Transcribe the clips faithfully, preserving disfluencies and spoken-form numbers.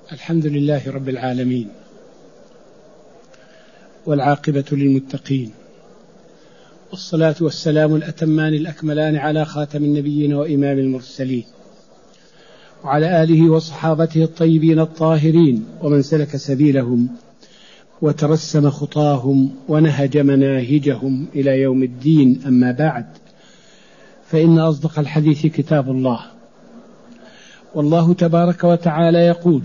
الحمد لله رب العالمين، والعاقبة للمتقين، والصلاة والسلام الأتمان الأكملان على خاتم النبيين وإمام المرسلين، وعلى آله وصحابته الطيبين الطاهرين، ومن سلك سبيلهم وترسم خطاهم ونهج مناهجهم إلى يوم الدين. أما بعد، فإن أصدق الحديث كتاب الله، والله تبارك وتعالى يقول: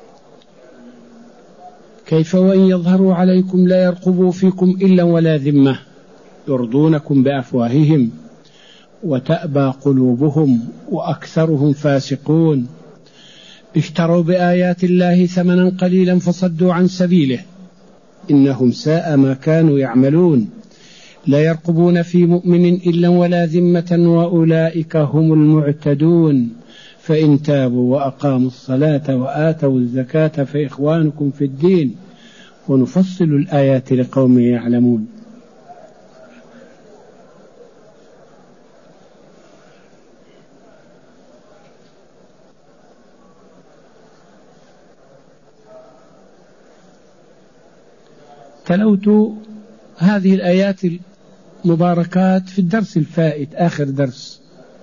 كيف وإن يظهروا عليكم لا يرقبوا فيكم إلا ولا ذمة يرضونكم بأفواههم وتأبى قلوبهم وأكثرهم فاسقون. اشتروا بآيات الله ثمنا قليلا فصدوا عن سبيله إنهم ساء ما كانوا يعملون. لا يرقبون في مؤمن إلا ولا ذمة وأولئك هم المعتدون. فإن تابوا وأقاموا الصلاة وآتوا الزكاة فإخوانكم في الدين ونفصل الآيات لقوم يعلمون. تلوت هذه الآيات المباركات في الدرس الفائت، آخر درس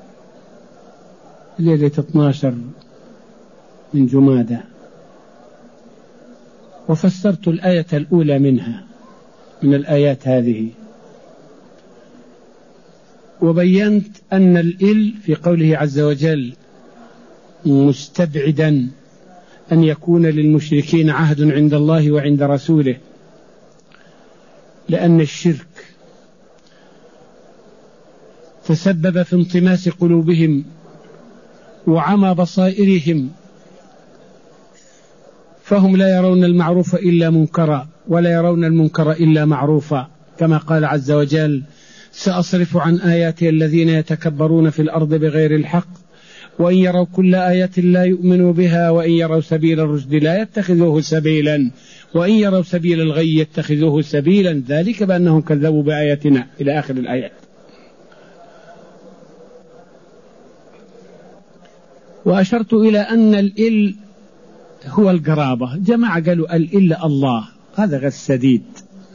ليلة اثنا عشر من جمادى، وفسرت الآية الأولى منها من الآيات هذه، وبينت أن الإل في قوله عز وجل مستبعدا أن يكون للمشركين عهد عند الله وعند رسوله، لأن الشرك تسبب في انطماس قلوبهم وعمى بصائرهم، فهم لا يرون المعروف إلا منكرا ولا يرون المنكر إلا معروفا، كما قال عز وجل: سأصرف عن آياتي الذين يتكبرون في الأرض بغير الحق وإن يروا كل آية لا يؤمنوا بها وإن يروا سبيل الرشد لا يتخذوه سبيلا وإن يروا سبيل الغي يتخذوه سبيلا ذلك بأنهم كذبوا بآياتنا، إلى آخر الآيات. وأشرت إلى أن الإل هو القرابة. جماعة قالوا الإل الله، هذا غير سديد،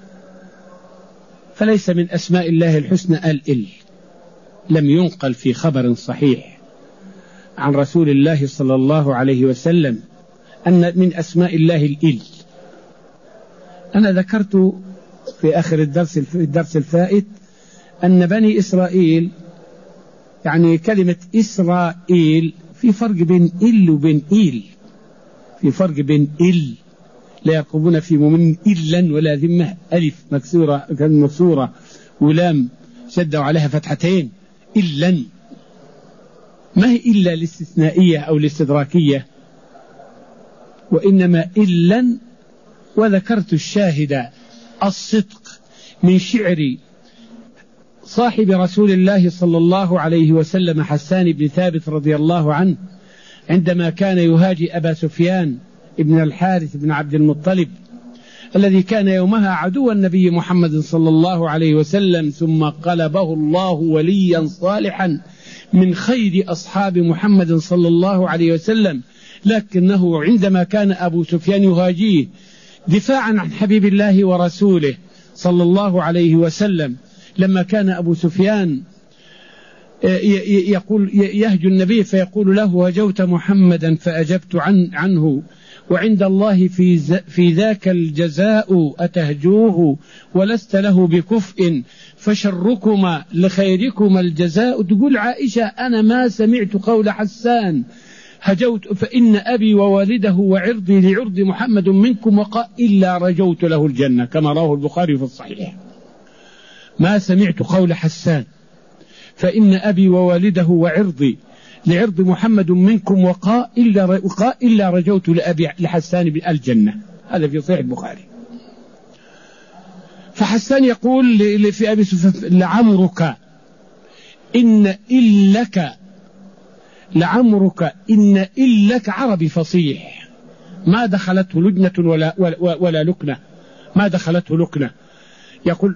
فليس من أسماء الله الحسنى الإل، لم ينقل في خبر صحيح عن رسول الله صلى الله عليه وسلم أن من أسماء الله الإل. أنا ذكرت في آخر الدرس في الدرس الفائت أن بني إسرائيل، يعني كلمة إسرائيل في فرق بين إل وبين إيل، في فرق بين إل لا يرقبون في مؤمن إلا ولا ذمة، ألف مكسورة مكسورة ولام شدوا عليها فتحتين، إلا ما هي إلا الاستثنائية أو الاستدراكية، وإنما إلا. وذكرت الشاهد الصدق من شعر صاحب رسول الله صلى الله عليه وسلم حسان بن ثابت رضي الله عنه، عندما كان يهاجي أبا سفيان ابن الحارث بن عبد المطلب الذي كان يومها عدو النبي محمد صلى الله عليه وسلم، ثم قلبه الله وليا صالحا من خير أصحاب محمد صلى الله عليه وسلم. لكنه عندما كان أبو سفيان يهاجيه دفاعا عن حبيب الله ورسوله صلى الله عليه وسلم، لما كان أبو سفيان يقول يهجو النبي فيقول له: هجوت محمدا فأجبت عن عنه وعند الله في في ذاك الجزاء أتهجوه ولست له بكفء فشركما لخيركما الجزاء. تقول عائشة: أنا ما سمعت قول حسان هجوت فإن أبي ووالده وعرضي لعرض محمد منكم وقال إلا رجوت له الجنة، كما رواه البخاري في الصحيح. ما سمعت قول حسان فإن أبي ووالده وعرضي لعرض محمد منكم وقال إلا, إلا رجوت لأبي لحسان بالجنة، هذا في صحيح البخاري. فحسان يقول في أبي سفيان: لعمرك إن إلك لعمرك إن إلك عربي فصيح ما دخلته لجنة ولا, ولا, ولا لكنة، ما دخلته لكنة. يقول: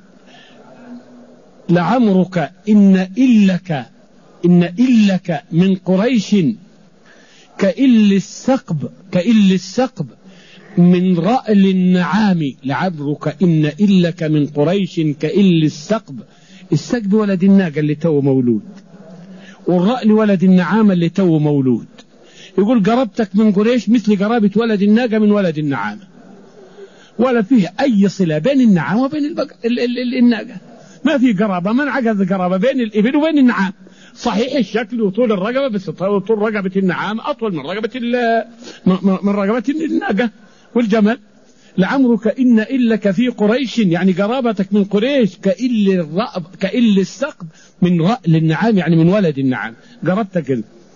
لعمرك إن إلك إن إلك من قريش كإل السقب كإل السقب من رأل النعام لعبرك إن إلك من قريش كإل السقب. السقب ولد الناقة اللي تو مولود، والرأل ولد النعام اللي تو مولود. يقول قربتك من قريش مثل قرابة ولد الناقة من ولد النعام، ولا فيه أي صلة بين النعام وبين البقر ال ال ال الناقة، ما في قرابة، من عقد قرابة بين الإبل وبين النعام. صحيح الشكل وطول الرقبة، بس طول رقبة النعام أطول من رقبة من رقبة الناقة والجمل. لعمرك إن إلك في قريش، يعني قرابتك من قريش كإل الرأب كإل السقب من رأل النعام، يعني من ولد النعام قربتك.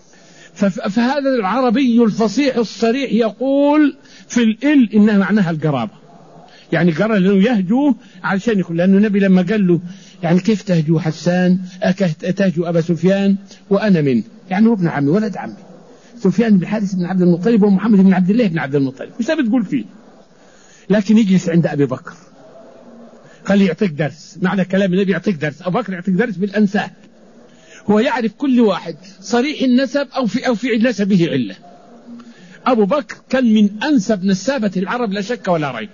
فهذا العربي الفصيح الصريح يقول في الإل إنها معناها القرابة، يعني قرر لأنه يهجو علشان يقول، لأنه النبي لما قال له يعني كيف تهجو حسان تهجو أبا سفيان وأنا منه، يعني هو ابن عمي ولد عمي سفيان بن حارث بن عبد المطلب ومحمد بن عبد الله بن عبد المطلب، وش بتقول فيه؟ لكن يجلس عند أبي بكر خليه يعطيك درس، معنى كلام النبي يعطيك درس. أبو بكر يعطيك درس بالأنساب، هو يعرف كل واحد صريح النسب أو في أو في نسبه علة. أبو بكر كان من أنسب نسابة العرب لا شك ولا ريب،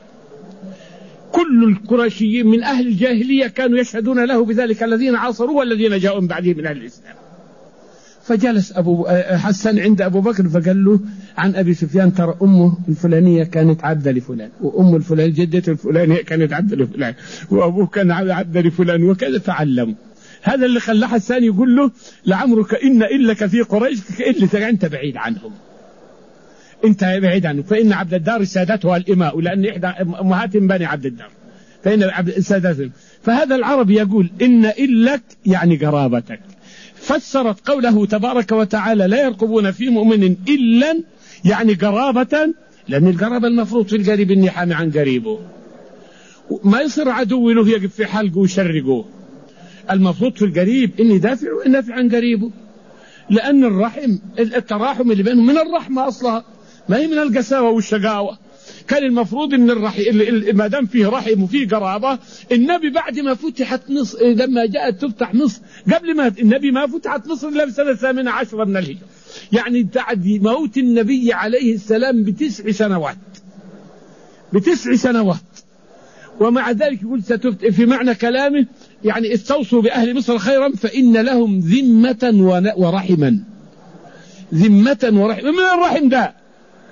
كل القرشيين من أهل الجاهلية كانوا يشهدون له بذلك، الذين عاصروا والذين جاءوا من بعدهم من أهل الإسلام. فجلس أبو حسن عند أبو بكر فقال له عن أبي سفيان ترى أمه الفلانية كانت عبدة لفلان، وأم الفلان جدة الفلانية كانت عبدة لفلان، وأبوه كان عبدة لفلان وكذا. فعلموا. هذا اللي خلى حسان يقول له لعمرك إن إلك في قريش كإلك أنت بعيد عنهم، أنت بعيد عنهم، فإن عبد الدار سادتها الإماء، لأن إحدى أمهاتهم بني عبد الدار، فإن عبد سادتهم. فهذا العرب يقول إن إلك يعني قرابتك. فسرت قوله تبارك وتعالى لا يرقبون في مؤمن إلا يعني قرابة، لأن القرابة المفروض في القريب إني حامي عن قريبه، ما يصير عدو له يقف في حلقه ويشرقه. المفروض في القريب إني دافع وإنافع عن قريبه، لأن الرحم التراحم اللي بينهم من الرحمة أصلها، ما هي من القساوة والشقاوة. كان المفروض ان الرحم ما دام فيه رحم وفيه قرابه. النبي بعد ما فتحت مصر، لما جاءت تفتح مصر، قبل ما النبي ما فتحت مصر الا في سنه الثامنه عشره من الهجره، يعني بعد موت النبي عليه السلام بتسع سنوات بتسع سنوات ومع ذلك يقول ستفت في معنى كلامه يعني استوصوا باهل مصر خيرا فان لهم ذمه ورحما. ذمه ورحما من الرحم ده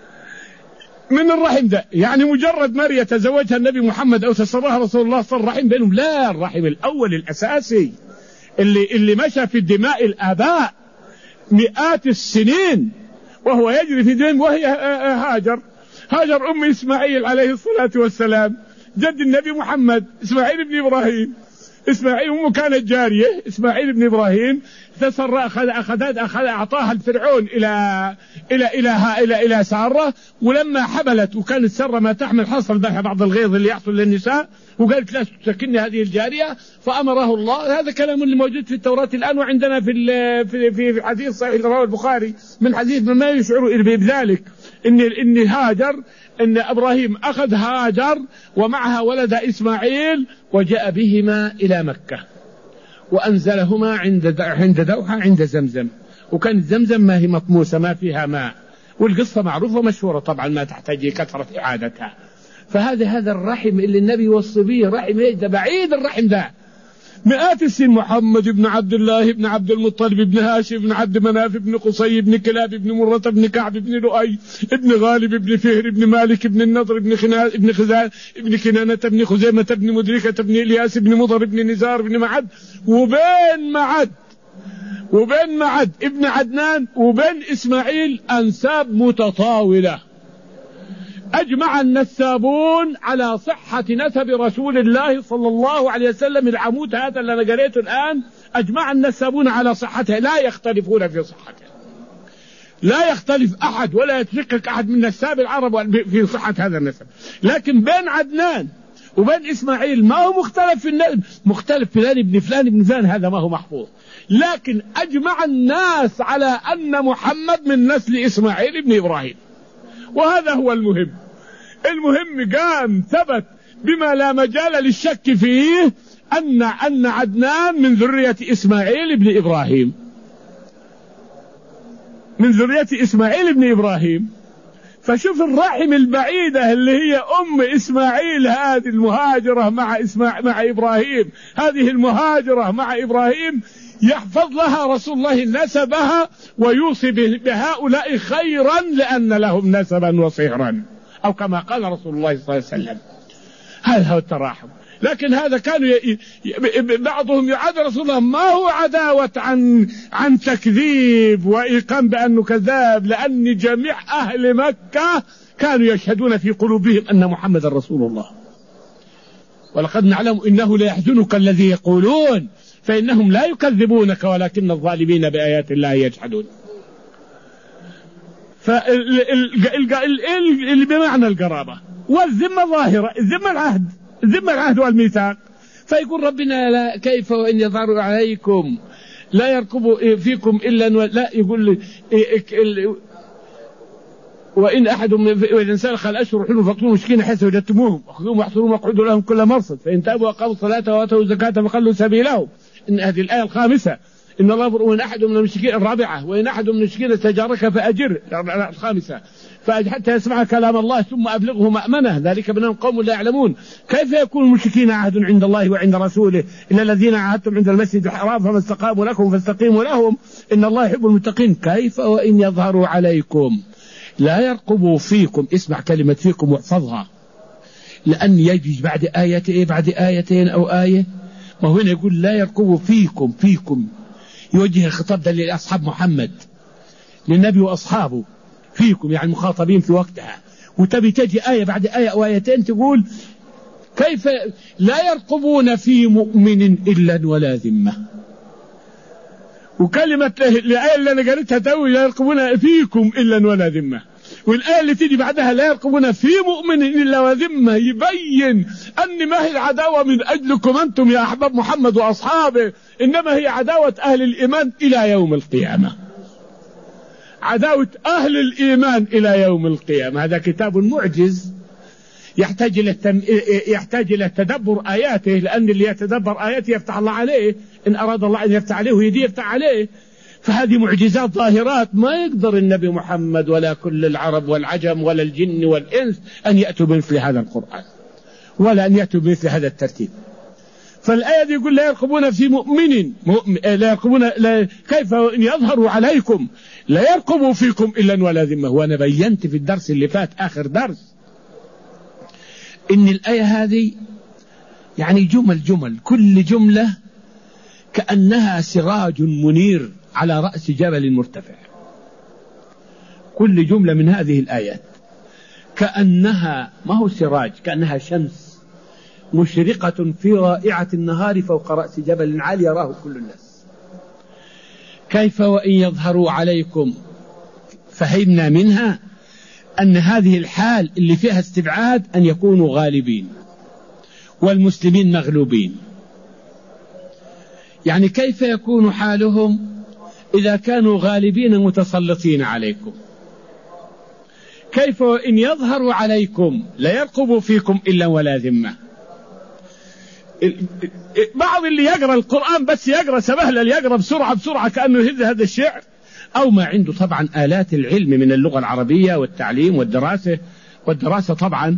من الرحم ده يعني مجرد مريم تزوجها النبي محمد أو تسرها رسول الله صار رحم بينهم؟ لا، الرحم الأول الأساسي اللي, اللي مشى في الدماء الآباء مئات السنين وهو يجري في دم، وهي هاجر هاجر أم إسماعيل عليه الصلاة والسلام، جد النبي محمد إسماعيل بن إبراهيم. إسماعيل أمه كانت جارية، إسماعيل بن إبراهيم تسر أخذ أخذ أخذ أعطاها الفرعون إلى إلى إلى إلى إلى سارة، ولما حملت وكانت سارة ما تحمل حصل بها بعض الغيظ اللي يحصل للنساء، وقالت لا تسكني هذه الجارية، فأمره الله. هذا كلام اللي موجود في التوراة الآن وعندنا في في في حديث صحيح رواه البخاري من حديث ما يشعر بذلك، إن إن هاجر إن إبراهيم أخذ هاجر ومعها ولد إسماعيل وجاء بهما إلى مكة وأنزلهما عند عند دوحة عند زمزم، وكانت زمزم ما هي مطموسة ما فيها ماء، والقصة معروفة ومشهورة طبعا ما تحتاج كثرة إعادتها. فهذا هذا الرحم اللي النبي وصى به، رحم ده بعيد الرحم ده مئات السنين. محمد بن عبد الله بن عبد المطلب بن هاشم بن عبد مناف بن قصي بن كلاب بن مرة بن كعب بن لؤي بن غالب بن فهر بن مالك بن النضر بن خناز بن خزان بن كنانة بن خزيمة بن مدركة بن إلياس بن مضر بن نزار بن معد، وبين معد وبين معد ابن عدنان وبين إسماعيل أنساب متطاولة. أجمع النسابون على صحة نسب رسول الله صلى الله عليه وسلم. العمود هذا اللي أنا قريته الآن أجمع النسابون على صحته، لا يختلفون في صحته، لا يختلف أحد ولا يتشكك أحد من نساب العرب في صحة هذا النسب. لكن بين عدنان وبين إسماعيل ما هو مختلف في النسب، مختلف فلان ابن فلان ابن فلان، هذا ما هو محفوظ. لكن أجمع الناس على أن محمد من نسل إسماعيل ابن إبراهيم، وهذا هو المهم. المهم قام ثبت بما لا مجال للشك فيه أن أن عدنان من ذرية إسماعيل ابن إبراهيم. من ذرية إسماعيل بن إبراهيم. فشوف الرحم البعيدة اللي هي أم إسماعيل، هذه المهاجرة مع إسماعيل مع إبراهيم، هذه المهاجرة مع إبراهيم يحفظ لها رسول الله نسبها ويوصي بهؤلاء خيرا لأن لهم نسبا وصهرا، أو كما قال رسول الله صلى الله عليه وسلم. هذا هو التراحم. لكن هذا كانوا ي... ي... بعضهم يعادى رسول الله، ما هو عداوة عن عن تكذيب وإيقان بأنه كذاب، لأن جميع أهل مكة كانوا يشهدون في قلوبهم أن محمد رسول الله. ولقد نعلم إنه لا يحزنك الذي يقولون فإنهم لا يكذبونك ولكن الظالمين بآيات الله يجحدون. فاللي بمعنى القرابة والذمة ظاهرة، الذمة العهد، الذمة العهد والميثاق. فيقول ربنا لا كيف وإن يظهروا عليكم لا يرقبوا فيكم إلا لا، يقول وإن أحد وإذا سلخ الأشهر حلوا فاقتلوا المشركين حيث وجدتموهم وخذوهم واحصروهم واقعدوا لهم كل مرصد فإن تابوا وأقاموا الصلاة وآتوا الزكاة فخلوا سبيلهم. إن هذه الآية الخامسة إن الله وإن أحد من المشركين الرابعة وإن أحد من المشركين استجارك فأجر الخامسة حتى يسمع كلام الله ثم أبلغه مأمنه ذلك بأنهم قوم لا يعلمون. كيف يكون المشركين عهد عند الله وعند رسوله إلا الذين عاهدتم عند المسجد الحرام فما استقاموا لكم فاستقيموا لهم إن الله يحب المتقين. كيف وإن يظهروا عليكم لا يرقبوا فيكم. اسمع كلمة فيكم واحفظها، لأن يجي بعد آية إيه بعد آيتين أو آية، ما هو هنا يقول لا يرقبوا فيكم. فيكم يوجه الخطاب ده لأصحاب محمد، للنبي وأصحابه، فيكم يعني مخاطبين في وقتها. وتبي تجي آية بعد آية أو آيتين تقول كيف لا يرقبون في مؤمن إلا ولا ذمة. وكلمة الآية اللي أنا قريتها توي لا يرقبون فيكم إلا ولا ذمة، والآية اللي تيجي بعدها لا يرقبون في مؤمن إلا وذمة، يبين أن ما هي العداوة من أجلكم أنتم يا أحباب محمد وأصحابه، إنما هي عداوة أهل الإيمان إلى يوم القيامة. عداوة أهل الإيمان إلى يوم القيامة. هذا كتاب معجز يحتاج إلى التم... يحتاج إلى تدبر آياته، لأن اللي يتدبر آياته يفتح الله عليه، إن أراد الله أن يفتح عليه ويدي يفتح عليه. فهذه معجزات ظاهرات ما يقدر النبي محمد ولا كل العرب والعجم ولا الجن والإنس أن يأتوا بمثل هذا القرآن ولا أن يأتوا بمثل هذا الترتيب. فالآية دي يقول لا يرقبون في مؤمن, مؤمن لا يرقبون لا كيف إن يظهروا عليكم لا يرقبوا فيكم إلا ولا ذمة. وأنا بينت في الدرس اللي فات آخر درس إن الآية هذه يعني جمل جمل، كل جملة كأنها سراج منير على رأس جبل مرتفع. كل جملة من هذه الآيات كأنها ما هو سراج، كأنها شمس مشرقة في رائعة النهار فوق رأس جبل عالي يراه كل الناس. كيف وإن يظهروا عليكم، فهمنا منها أن هذه الحال اللي فيها استبعاد أن يكونوا غالبين والمسلمين مغلوبين. يعني كيف يكون حالهم إذا كانوا غالبين متسلطين عليكم؟ كيف إن يظهروا عليكم لا يرقبوا فيكم إلا ولا ذمة. بعض اللي يقرأ القرآن بس يقرأ سبهلل، يقرأ بسرعة بسرعة كأنه يهز هذا الشعر، أو ما عنده طبعا آلات العلم من اللغة العربية والتعليم والدراسة والدراسة طبعا.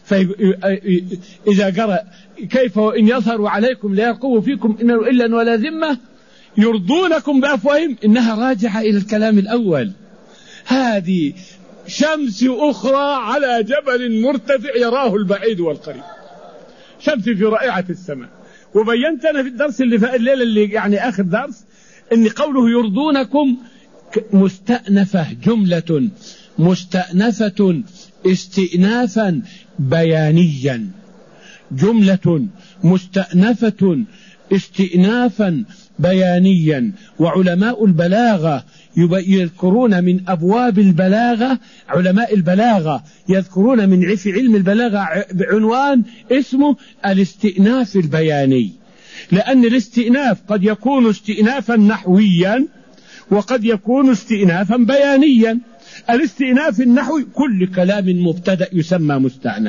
فإذا قرأ كيف إن يظهروا عليكم لا يرقبوا فيكم إلا ولا ذمة يرضونكم بأفواههم، إنها راجعة إلى الكلام الأول. هذه شمس أخرى على جبل مرتفع يراه البعيد والقريب، شمس في رائعة السماء. وبينت أنا في الدرس اللي في الليلة اللي يعني آخر درس إن قوله يرضونكم مستأنفة، جملة مستأنفة استئنافا بيانيا، جملة مستأنفة استئنافا بيانيا. وعلماء البلاغة يذكرون من أبواب البلاغة، علماء البلاغة يذكرون من في علم البلاغة بعنوان اسمه الاستئناف البياني، لأن الاستئناف قد يكون استئنافا نحويا وقد يكون استئنافا بيانيا. الاستئناف النحوي كل كلام مبتدأ يسمى مستأنف،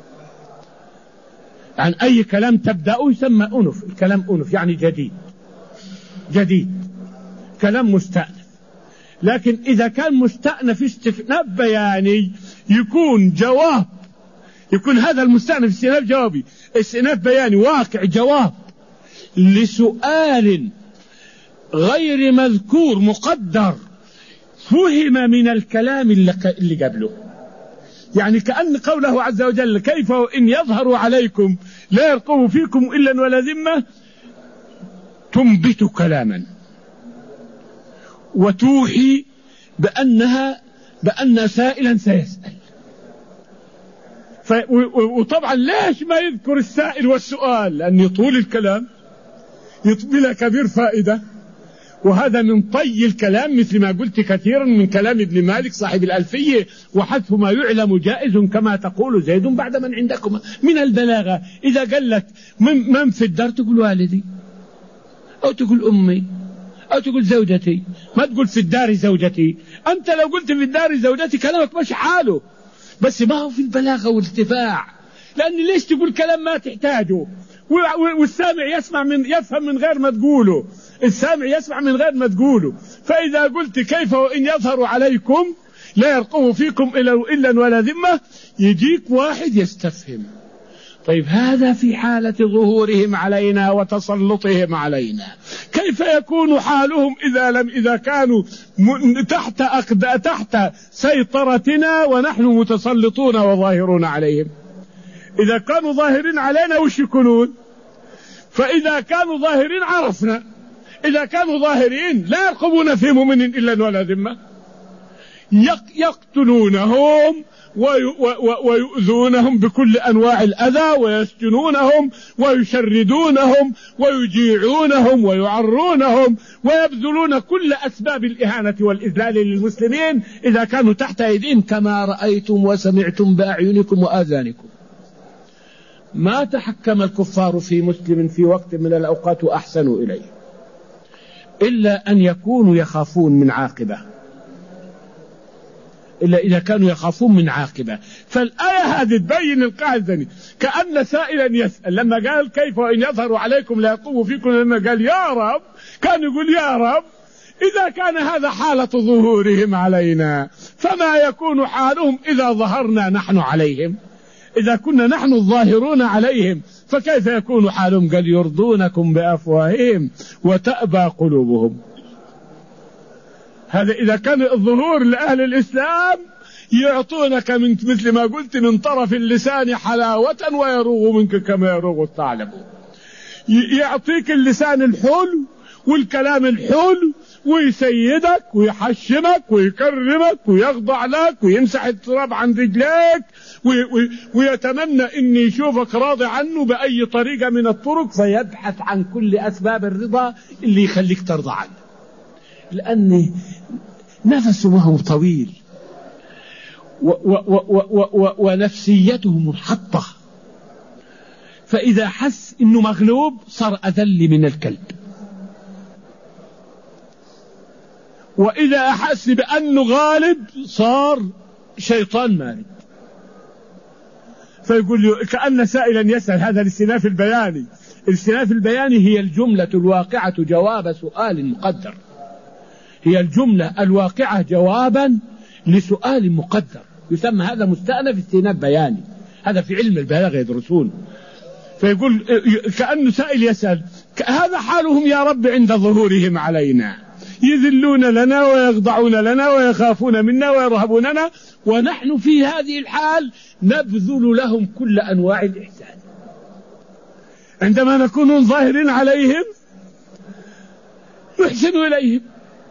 عن أي كلام تبدأه يسمى أنف، الكلام أنف يعني جديد، جديد كلام مستأنف. لكن إذا كان مستأنف استئناف بياني يكون جواب، يكون هذا المستأنف استئناف جوابي، استئناف بياني واقع جواب لسؤال غير مذكور مقدر فهم من الكلام اللي قبله. يعني كأن قوله عز وجل كيف إن يظهروا عليكم لا يرقبوا فيكم إلا ولا ذمة تنبت كلاما وتوحي بأنها بأن سائلا سيسأل. وطبعا ليش ما يذكر السائل والسؤال؟ لأن يطول الكلام بلا كبير فائدة، وهذا من طي الكلام مثل ما قلت كثيرا من كلام ابن مالك صاحب الألفية، وحذف ما يعلم جائز كما تقول زيد بعد من عندكم من البلاغة. إذا قال لك من, من في الدار تقول والدي أو تقول أمي أو تقول زوجتي، ما تقول في الدار زوجتي. أنت لو قلت في الدار زوجتي كلامك مش حاله، بس ما هو في البلاغة والارتفاع، لأن ليش تقول كلام ما تحتاجه؟ والسامع يسمع من يفهم من غير ما تقوله، السامع يسمع من غير ما تقوله. فإذا قلت كيف وإن يظهروا عليكم لا يرقبوا فيكم إلا ولا ذمة، يجيك واحد يستفهم. طيب هذا في حالة ظهورهم علينا وتسلطهم علينا، كيف يكون حالهم إذا لم إذا كانوا تحت أقد تحت سيطرتنا ونحن متسلطون وظاهرون عليهم؟ إذا كانوا ظاهرين علينا وش يكونون؟ فإذا كانوا ظاهرين عرفنا، إذا كانوا ظاهرين لا يرقبون في مؤمن إلا ولا ذمة، يقتلونهم ويؤذونهم بكل أنواع الأذى ويسجنونهم ويشردونهم ويجيعونهم ويعرونهم ويبذلون كل أسباب الإهانة والإذلال للمسلمين إذا كانوا تحت أيديهم، كما رأيتم وسمعتم بأعينكم وآذانكم. ما تحكم الكفار في مسلم في وقت من الأوقات وأحسنوا إليه إلا أن يكونوا يخافون من عاقبة، إلا إذا كانوا يخافون من عاقبة. فالآية هذه تبين القاعدة دي. كأن سائلا يسأل لما قال كيف وإن يظهروا عليكم لا يرقبوا فيكم، لما قال يا رب كان يقول يا رب إذا كان هذا حالة ظهورهم علينا فما يكون حالهم إذا ظهرنا نحن عليهم؟ إذا كنا نحن الظاهرون عليهم فكيف يكون حالهم؟ قال يرضونكم بأفواههم وتأبى قلوبهم. هذا إذا كان الظهور لأهل الإسلام يعطونك من مثل ما قلت من طرف اللسان حلاوة ويروغ منك كما يروغ الثعلب. يعطيك اللسان الحلو والكلام الحلو ويسيدك ويحشمك ويكرمك ويخضع لك ويمسح التراب عن رجليك ويتمنى إن يشوفك راضي عنه بأي طريقة من الطرق، فيبحث عن كل أسباب الرضا اللي يخليك ترضى عنه، لأن نفسه ما هو طويل و و و و و ونفسيته منحطة. فإذا حس إنه مغلوب صار أذل من الكلب، وإذا أحس بأنه غالب صار شيطان مارد. فيقول له كأن سائلا يسأل، هذا الاستئناف البياني. الاستئناف البياني هي الجملة الواقعة جواب سؤال مقدر، هي الجملة الواقعة جوابا لسؤال مقدر، يسمى هذا مستأنف استئناف بياني. هذا في علم البلاغة يدرسون. فيقول كأنه سائل يسأل هذا حالهم يا رب عند ظهورهم علينا، يذلون لنا ويخضعون لنا ويخافون منا ويرهبوننا، ونحن في هذه الحال نبذل لهم كل أنواع الإحسان. عندما نكون ظاهرين عليهم نحسن إليهم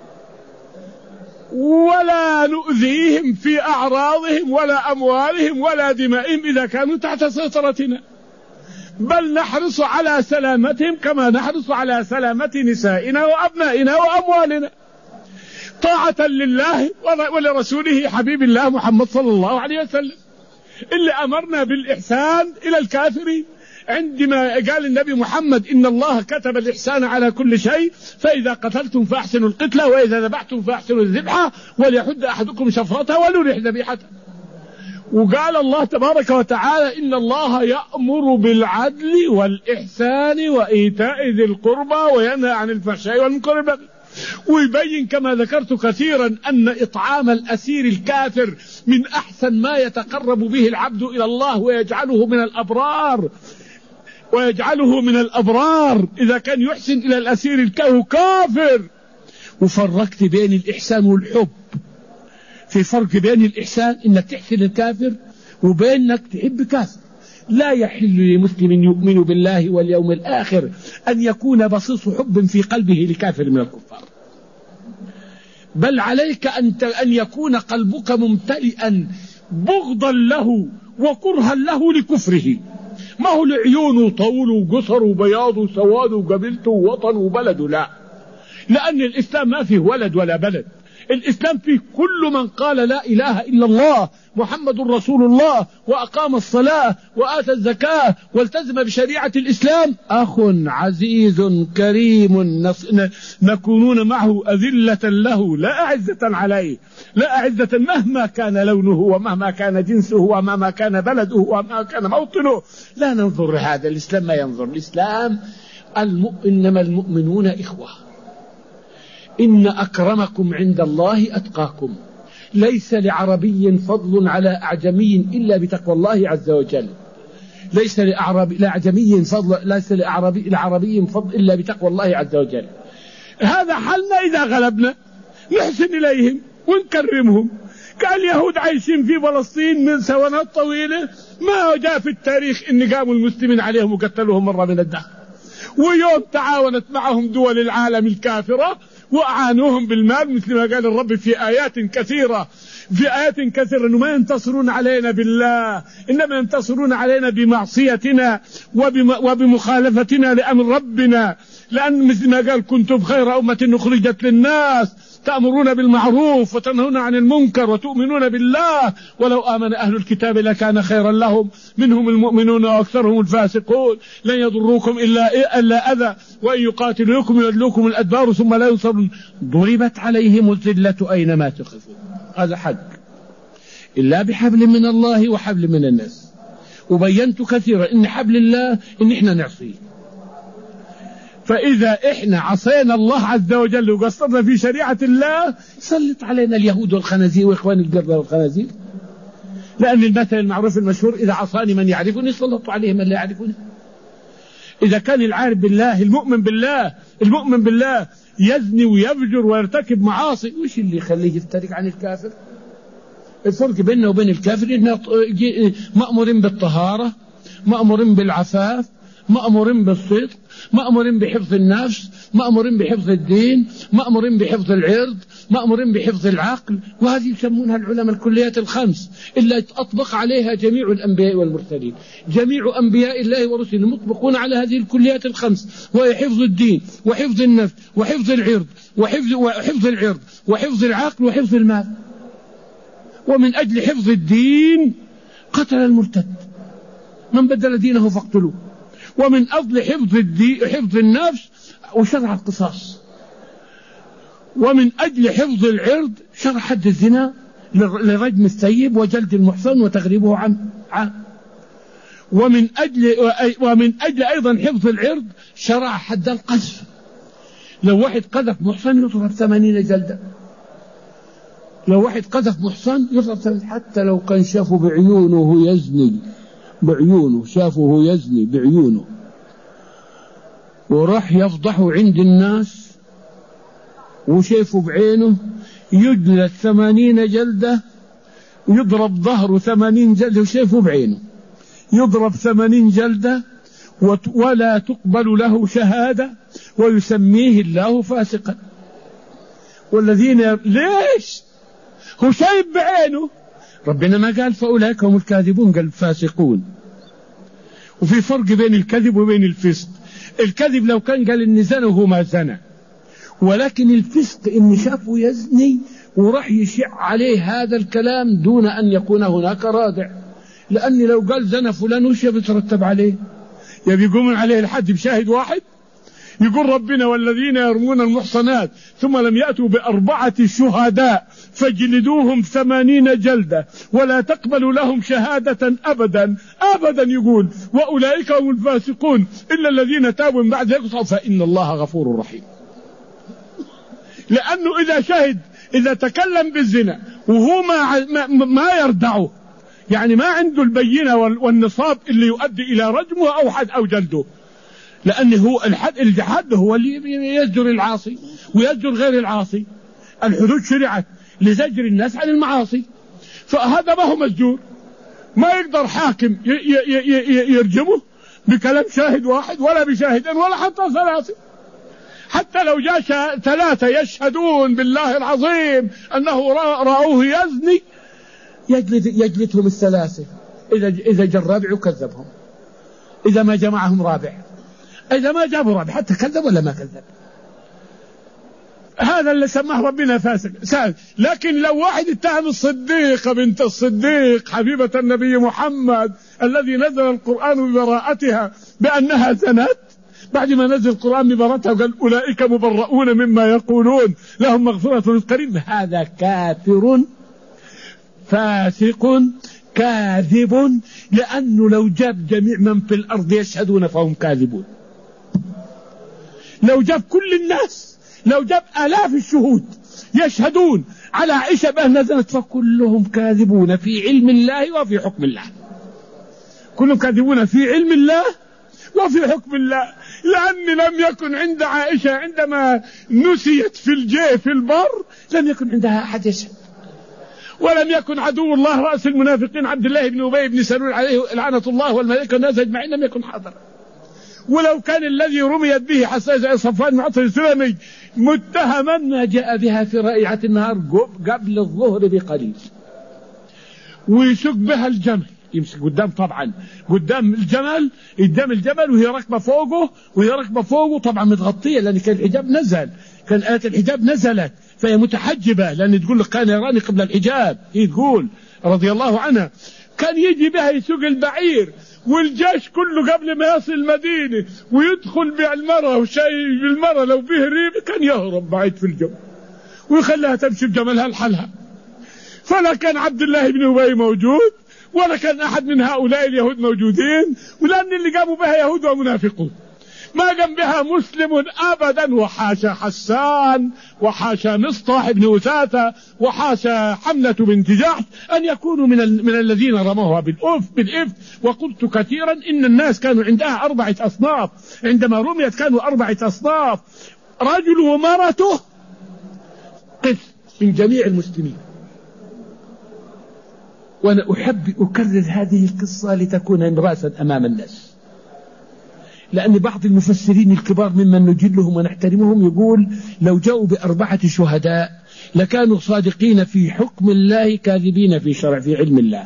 ولا نؤذيهم في أعراضهم ولا أموالهم ولا دمائهم إذا كانوا تحت سيطرتنا، بل نحرص على سلامتهم كما نحرص على سلامة نسائنا وأبنائنا وأموالنا، طاعة لله ولرسوله حبيب الله محمد صلى الله عليه وسلم اللي أمرنا بالإحسان إلى الكافرين. عندما قال النبي محمد إن الله كتب الإحسان على كل شيء، فإذا قتلتم فأحسنوا القتلة وإذا ذبحتم فأحسنوا الذبحة وليحد أحدكم شفرته وليرح ذبيحته. وقال الله تبارك وتعالى إن الله يأمر بالعدل والإحسان وإيتاء ذي القربى وينهى عن الفحشاء والمنكر والبغي. ويبين كما ذكرت كثيرا أن إطعام الأسير الكافر من أحسن ما يتقرب به العبد إلى الله ويجعله من الأبرار، ويجعله من الأبرار إذا كان يحسن إلى الأسير الكافر. وفرقت بين الإحسان والحب. في فرق بين الإحسان إنك تحسن الكافر وبين إنك تحب كافر. لا يحل لمسلم يؤمن بالله واليوم الآخر أن يكون بصيص حب في قلبه لكافر من الكفار، بل عليك أن أن يكون قلبك ممتلئا بغضا له وكرها له لكفره. ما هو لعيونه وطول وقصر وبياض وسواد وقبيلته ووطن وبلده، لا، لأن الإسلام ما فيه ولد ولا بلد. الإسلام فيه كل من قال لا إله إلا الله محمد رسول الله وأقام الصلاة وآتى الزكاة والتزم بشريعة الإسلام أخ عزيز كريم نكونون معه أذلة له لا أعزة عليه، لا أعزة مهما كان لونه ومهما كان جنسه ومهما كان بلده ومهما كان موطنه. لا ننظر هذا، الإسلام ما ينظر. الإسلام الم... إنما المؤمنون إخوة، إن أكرمكم عند الله أتقاكم. ليس لعربي فضل على أعجمي إلا بتقوى الله عز وجل. ليس لأعجمي فضل ليس لعربي لعربي فضل إلا بتقوى الله عز وجل. هذا حلنا إذا غلبنا نحسن إليهم ونكرمهم. كان اليهود عايشين في فلسطين من سنوات طويلة، ما جاء في التاريخ إن قاموا المسلمين عليهم وقتلوهم مرة من الدهر، ويوم تعاونت معهم دول العالم الكافرة وأعانوهم بالمال، مثل ما قال الرب في آيات كثيرة في آيات كثيرة أنه ما ينتصرون علينا بالله، إنما ينتصرون علينا بمعصيتنا وبمخالفتنا لأمر ربنا. لأن مثل ما قال كنتم خير أمة أخرجت للناس تأمرون بالمعروف وتنهون عن المنكر وتؤمنون بالله ولو آمن أهل الكتاب لكان خيرا لهم منهم المؤمنون وأكثرهم الفاسقون لن يضروكم إلا, إلا أذى وإن يقاتلوكم يولوكم الأدبار ثم لا ينصرون ضربت عليهم الذلة أينما تخفون. هذا حق إلا بحبل من الله وحبل من الناس. وبينت كثيرا إن حبل الله إن إحنا نعصيه، فإذا إحنا عصينا الله عز وجل وقصرنا في شريعة الله سلط علينا اليهود والخنازير وإخوان القردة والخنازير. لأن المثل المعروف المشهور إذا عصاني من يعرفني سلطت عليه من لا يعرفني. إذا كان العارف بالله المؤمن بالله المؤمن بالله يزني ويفجر ويرتكب معاصي، وش اللي يخليه يفترق عن الكافر؟ الفرق بيننا وبين الكافر إننا مأمورين بالطهارة، مأمورين بالعفاف، مأمورين بالصدق، مأمورين بحفظ النفس، مأمورين بحفظ الدين، مأمورين بحفظ العرض، مأمورين بحفظ العقل. وهذه يسمونها العلماء الكليات الخمس إلا أطبق عليها جميع الأنبياء والمرسلين. جميع أنبياء الله ورسله مطبقون على هذه الكليات الخمس، وهي حفظ الدين وحفظ النفس وحفظ العرض وحفظ, وحفظ العرض وحفظ العقل وحفظ المال. ومن أجل حفظ الدين قتل المرتد، من بدل دينه فاقتلوه. ومن أجل حفظ الدين حفظ النفس وشرع القصاص. ومن أجل حفظ العرض شرع حد الزنا لرجم الثيب وجلد المحصن وتغريبه عن عام. ومن أجل ومن أجل أيضا حفظ العرض شرع حد القذف. لو واحد قذف محصن يضرب ثمانين جلدة. لو واحد قذف محصن يضرب ثمانين، حتى لو كان شافه بعيونه يزني بعيونه شافه يزني بعيونه وراح يفضحه عند الناس وشافه بعينه يجلد ثمانين جلدة، يضرب ظهره ثمانين جلدة وشافه بعينه يضرب ثمانين جلدة ولا تقبل له شهادة ويسميه الله فاسقا. والذين ليش هو شايف بعينه، ربنا ما قال فأولئك هم الكاذبون، قال فاسقون. وفي فرق بين الكذب وبين الفسق. الكذب لو كان قال إن زنى وهو ما زنى، ولكن الفسق إن شافه يزني وراح يشع عليه هذا الكلام دون أن يكون هناك رادع. لأن لو قال زنى فلان وش يترتب عليه؟ يبي يقومون عليه الحد بشاهد واحد؟ يقول ربنا والذين يرمون المحصنات ثم لم يأتوا بأربعة شهداء فاجلدوهم ثمانين جلدة ولا تقبلوا لهم شهادة أبدا أبدا. يقول وأولئك هم الفاسقون إلا الذين تابوا من بعد يقصوا فإن الله غفور رحيم. لأنه إذا شهد، إذا تكلم بالزنا وهو ما, ما, ما يردعه، يعني ما عنده البينة والنصاب اللي يؤدي إلى رجمه أو حد أو جلده، لأنه هو الحد الحد هو اللي يزجر العاصي ويزجر غير العاصي. الحدود شرعت لزجر الناس عن المعاصي، فهذا ما هو مسجور، ما يقدر حاكم يرجمه بكلام شاهد واحد ولا بشاهدين ولا حتى ثلاثة. حتى لو جاء ثلاثة يشهدون بالله العظيم أنه رأوه يزني، يجلد يجلدهم الثلاثة. إذا إذا جاء الرابع وكذبهم، إذا ما جمعهم رابع، إذا ما جابوا رابع حتى كذب ولا ما كذب. هذا اللي سماه ربنا فاسق سأل. لكن لو واحد اتهم الصديقة بنت الصديق حبيبة النبي محمد الذي نزل القرآن ببراءتها بأنها زنت، بعد ما نزل القرآن ببراءتها وقال أولئك مبرؤون مما يقولون لهم مغفرة من قريب، هذا كافر فاسق كاذب، لأنه لو جاب جميع من في الأرض يشهدون فهم كاذبون. لو جاب كل الناس، لو جاب آلاف الشهود يشهدون على عائشة بأنها زنت، فكلهم كاذبون في علم الله وفي حكم الله. كلهم كاذبون في علم الله وفي حكم الله، لأن لم يكن عند عائشة عندما نسيت في الجي في البر لم يكن عندها أحد يشهد، ولم يكن عدو الله رأس المنافقين عبد الله بن أبي بن سلول عليه لعنة الله والملائكة والناس أجمعين لم يكن حاضرا. ولو كان الذي رميت به حسان صفوان بن عطل السلمي متهما ما جاء بها في رائعة النهار قبل الظهر بقليل، ويسوق بها الجمل، يمسك قدام طبعا قدام الجمل قدام الجمل وهي راكبه فوقه وهي راكبه فوقه طبعا متغطيه، لان كان الحجاب نزل، كان آية الحجاب نزلت فهي متحجبه، لان تقول لك كان يراني قبل الحجاب، هي تقول رضي الله عنها. كان يجي بها يسوق البعير والجيش كله قبل ما يصل المدينة ويدخل بالمرة وشايف بالمرة لو به ريب كان يهرب بعيد في الجو ويخليها تمشي بجملها لحالها. فلا كان عبد الله بن أبي موجود ولا كان أحد من هؤلاء اليهود موجودين، ولأن اللي قاموا بها يهود ومنافقون، ما قام بها مسلم أبدا، وحاشا حسان وحاشا مصطح بن وثاثة وحاشا حملة بنت جحش أن يكونوا من, ال... من الذين رموها بالأف بالإفك. وقلت كثيرا إن الناس كانوا عندها أربعة أصناف، عندما رميت كانوا أربعة أصناف، رجل ومرته قس من جميع المسلمين. وأنا أحب أكرر هذه القصة لتكون رأسا أمام الناس، لأن بعض المفسرين الكبار ممن نجلهم ونحترمهم يقول لو جاءوا بأربعة شهداء لكانوا صادقين في حكم الله كاذبين في شرع في علم الله.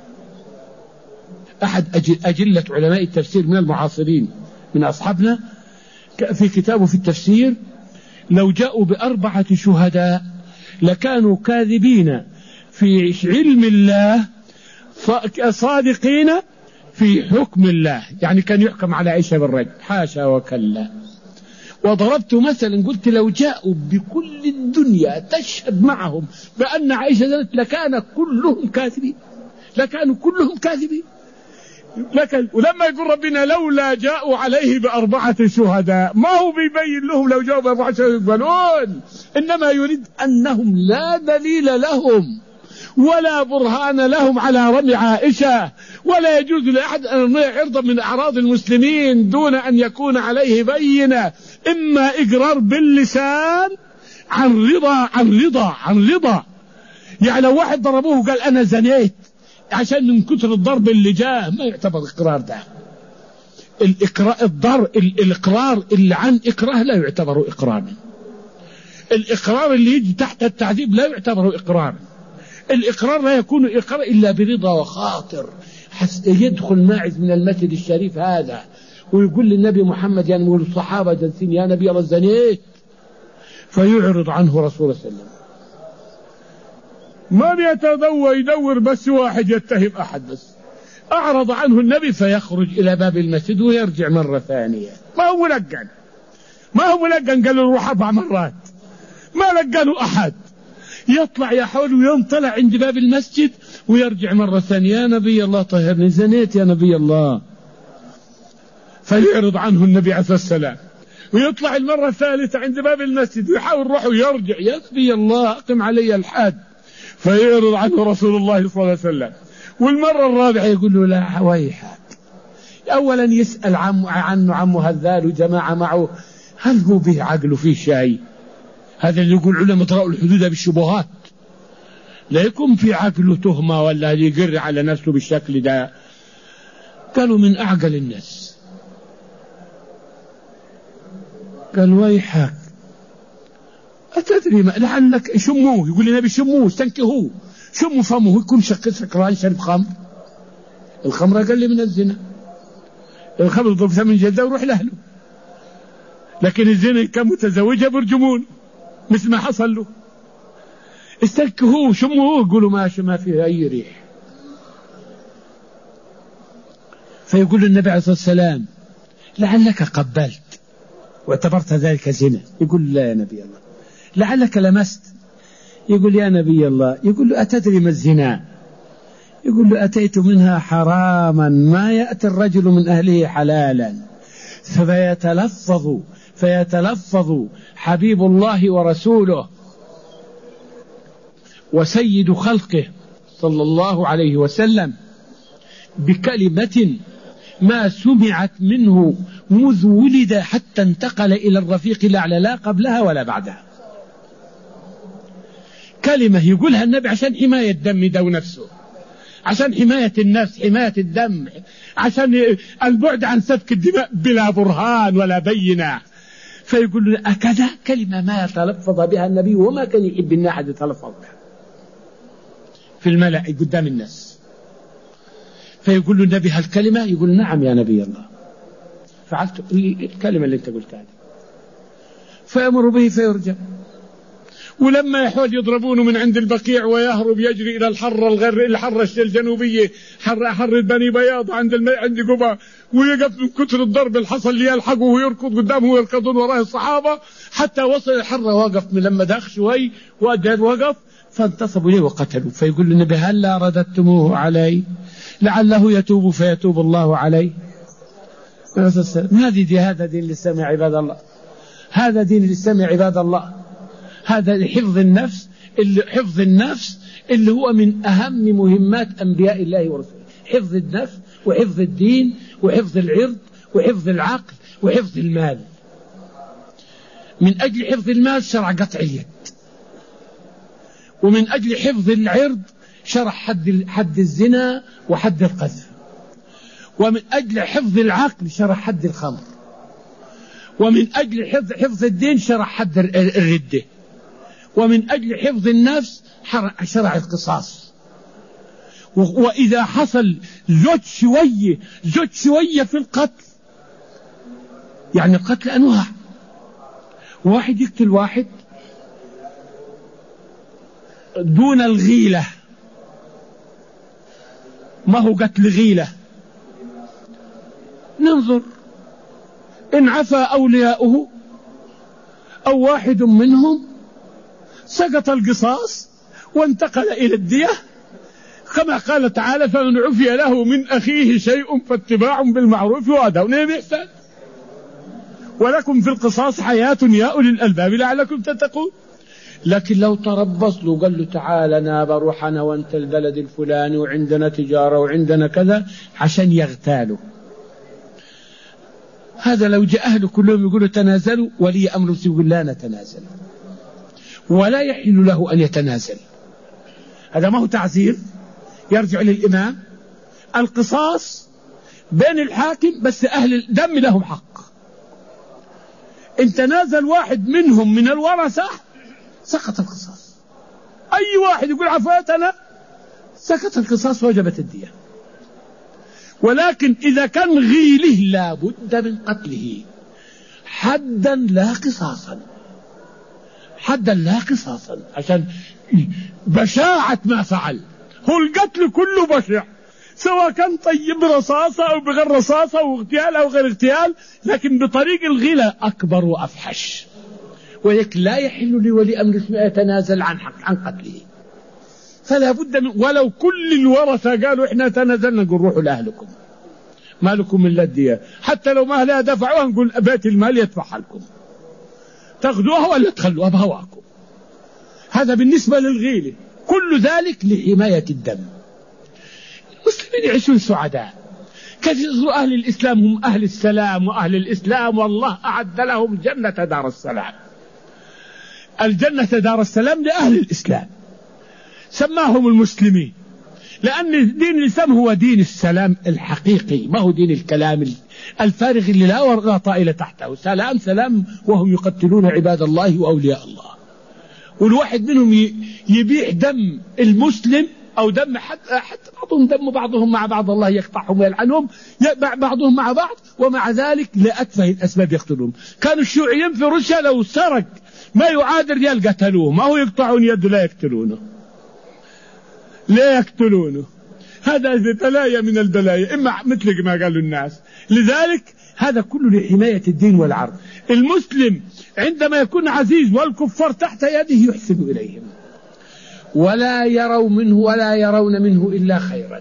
أحد أجلة علماء التفسير من المعاصرين من أصحابنا في كتابه في التفسير لو جاءوا بأربعة شهداء لكانوا كاذبين في علم الله صادقين في حكم الله، يعني كان يحكم على عائشة بالرجم، حاشا وكلا. وضربت مثلا قلت لو جاءوا بكل الدنيا تشهد معهم بأن عائشة زنت لكان كلهم كاذبين، لكانوا كلهم كاذبين. لكن ولما يقول ربنا لولا جاءوا عليه بأربعة شهداء، ما هو بيبين لهم لو جاءوا بأربعة شهداء يقبلون، إنما يريد أنهم لا دليل لهم ولا برهان لهم على رمي عائشة، ولا يجوز لأحد أن يرمي عرضا من أعراض المسلمين دون أن يكون عليه بينة، إما إقرار باللسان عن رضا عن رضا عن رضا. يعني لو واحد ضربوه قال أنا زنيت عشان من كثر الضرب اللي جاء ما يعتبر إقرار ده. الإقرار الضر الإقرار اللي عن إكراه لا يعتبر إقرارا. الإقرار اللي يجي تحت التعذيب لا يعتبر إقرارا. الإقرار لا يكون إقرار إلا برضا وخاطر. يدخل ماعز من المسجد الشريف هذا ويقول للنبي محمد يعني يقول الصحابة جالسين يا نبي الله زنيت، فيعرض عنه رسول الله صلى الله عليه وسلم. ما بيتضوى يدور بس واحد يتهم أحد، بس أعرض عنه النبي فيخرج إلى باب المسجد ويرجع مرة ثانية. ما هو ملقن ما هو ملقن قال له روح أربع مرات، ما لقنوا أحد. يطلع يحول وينطلع عند باب المسجد ويرجع مرة ثانية يا نبي الله طهرني زنيت يا نبي الله. فيعرض عنه النبي عليه السلام ويطلع المرة الثالثة عند باب المسجد ويحاول روحه يرجع، يسبي الله أقم علي الحد، فيعرض عنه رسول الله صلى الله عليه وسلم. والمرة الرابعة يقول له لا ويحك. أولا يسأل عم عنه عمه هذال وجماعة معه، هل هو به عقله فيه شيء؟ هذا اللي يقول علماء طرأوا الحدود بالشبهات، لا يكون في عقله تهمة ولا يقر على نفسه بالشكل ده. قالوا من أعقل الناس. قال ويحك أتدري ما لعلك شموه، يقول النبي شموه استنكهوه، شموا فمه يكون شق سكران شرب خمر. الخمر أقل من الزنا، الخمر ضرب ثمن جلدة وروح لأهله، لكن الزنا كان متزوجة برجمون مثل ما حصل له. استنكهوه شموه، يقولوا ما ما فيه أي ريح. فيقول النبي عليه الصلاة والسلام لعلك قبلت واعتبرت ذلك زنا. يقول لا يا نبي الله. لعلك لمست. يقول يا نبي الله. يقول له أتدري ما الزنا؟ يقول له أتيت منها حراما ما يأتي الرجل من أهله حلالا، فيتلفظ فيتلفظ حبيب الله ورسوله وسيد خلقه صلى الله عليه وسلم بكلمة ما سمعت منه مذ ولد حتى انتقل إلى الرفيق الأعلى، لا قبلها ولا بعدها. كلمة يقولها النبي عشان حماية دم ده ونفسه، عشان حماية النفس، حماية الدم، عشان البعد عن سفك الدماء بلا برهان ولا بينة. فيقول له أكذا كلمة ما تلفظ بها النبي وما كان يحب أن أحد يتلفظ بها في الملأ قدام الناس. فيقول له النبي هالكلمة؟ يقول نعم يا نبي الله فعلت الكلمة اللي انت قلتها دي. فيأمر به فيرجع. ولما يحاول يضربونه من عند البقيع ويهرب يجري إلى الحرة الغر الحرة الجنوبية، حر حر البني بياض عند الم... عند قباء، ويقف من كثر الضرب اللي حصل ليلحقه ويركض قدامه ويركضون وراه الصحابة حتى وصل الحرة. وقف من لما داخ شوي وقد وقف فانتصبوا إليه وقتلوا. فيقول النبي هلا رددتموه علي لعله يتوب فيتوب الله عليه. هذه دي هذا دين الإسلام يا عباد الله، هذا دين الإسلام يا عباد الله. هذا حفظ النفس، اللي حفظ النفس اللي هو من أهم مهمات أنبياء الله ورسوله، حفظ النفس وحفظ الدين وحفظ العرض وحفظ العقل وحفظ المال. من أجل حفظ المال شرع قطع اليد، ومن أجل حفظ العرض شرع حد حد الزنا وحد القذف، ومن أجل حفظ العقل شرع حد الخمر، ومن أجل حفظ حفظ الدين شرع حد الردة، ومن أجل حفظ النفس شرع القصاص. وإذا حصل زود شوية زود شوية في القتل، يعني القتل أنواع، واحد يقتل واحد دون الغيلة، ما هو قتل غيلة، ننظر إن عفى أولياؤه أو واحد منهم سقط القصاص وانتقل إلى الدية، كما قال تعالى فمن عفي له من أخيه شيء فاتباع بالمعروف وأداء بإحسان ولكم في القصاص حياة يا أولي الألباب لعلكم تتقون. لكن لو تربص له قال له تعالى أنا بروح أنا وأنت البلد الفلاني وعندنا تجارة وعندنا كذا عشان يغتالوا، هذا لو جاء أهله كلهم يقولوا تنازلوا، ولي أمر يقول لا نتنازل، ولا يحل له أن يتنازل. هذا ما هو تعزير، يرجع للإمام. القصاص بين الحاكم بس أهل الدم لهم حق. إن تنازل واحد منهم من الورثة سقط القصاص، أي واحد يقول عفواتنا سقط القصاص وجبت الدية. ولكن إذا كان غيله لا بد من قتله حدا لا قصاصا، حدا لا قصاصا، عشان بشاعة ما فعل. هو القتل كله بشع، سواء كان طيب رصاصة أو بغير رصاصة أو اغتيال أو غير اغتيال، لكن بطريق الغلا أكبر وأفحش. ولكن لا يحل لولي أمر يتنازل عن حق عن قتله. فلا بد من، ولو كل الورثة قالوا إحنا تنازلنا نقول روحوا لأهلكم ما لكم من لدية، حتى لو ما أهلها دفعوها نقول بيت المال يدفعها لكم، تاخذوها ولا تخلوها بهواكم. هذا بالنسبة للغيلة. كل ذلك لحماية الدم. المسلمين يعيشون سعداء. كثير أهل الإسلام هم أهل السلام وأهل الإسلام، والله أعد لهم جنة دار السلام. الجنة دار السلام لأهل الإسلام، سماهم المسلمين، لأن دين الإسلام هو دين السلام الحقيقي، ما هو دين الكلام الفارغ اللي لا طائل تحته. سلام سلام وهم يقتلون عباد الله وأولياء الله، والواحد منهم يبيع دم المسلم أو دم حتى, حتى بعضهم دم بعضهم مع بعض، الله يقطعهم ويلعنهم بعضهم مع بعض، ومع ذلك لأتفه الأسباب يقتلون. كانوا الشيوعيين في روسيا لو سرق ما يعادل ريال قتلوه، ما هو يقطعون يده لا يقتلونه، لا يقتلونه. هذا بلايا من البلايا، إما مثل ما قالوا الناس. لذلك هذا كله لحماية الدين والعرض. المسلم عندما يكون عزيز والكفار تحت يده يحسن إليهم، ولا يروا منه ولا يرون منه إلا خيرا.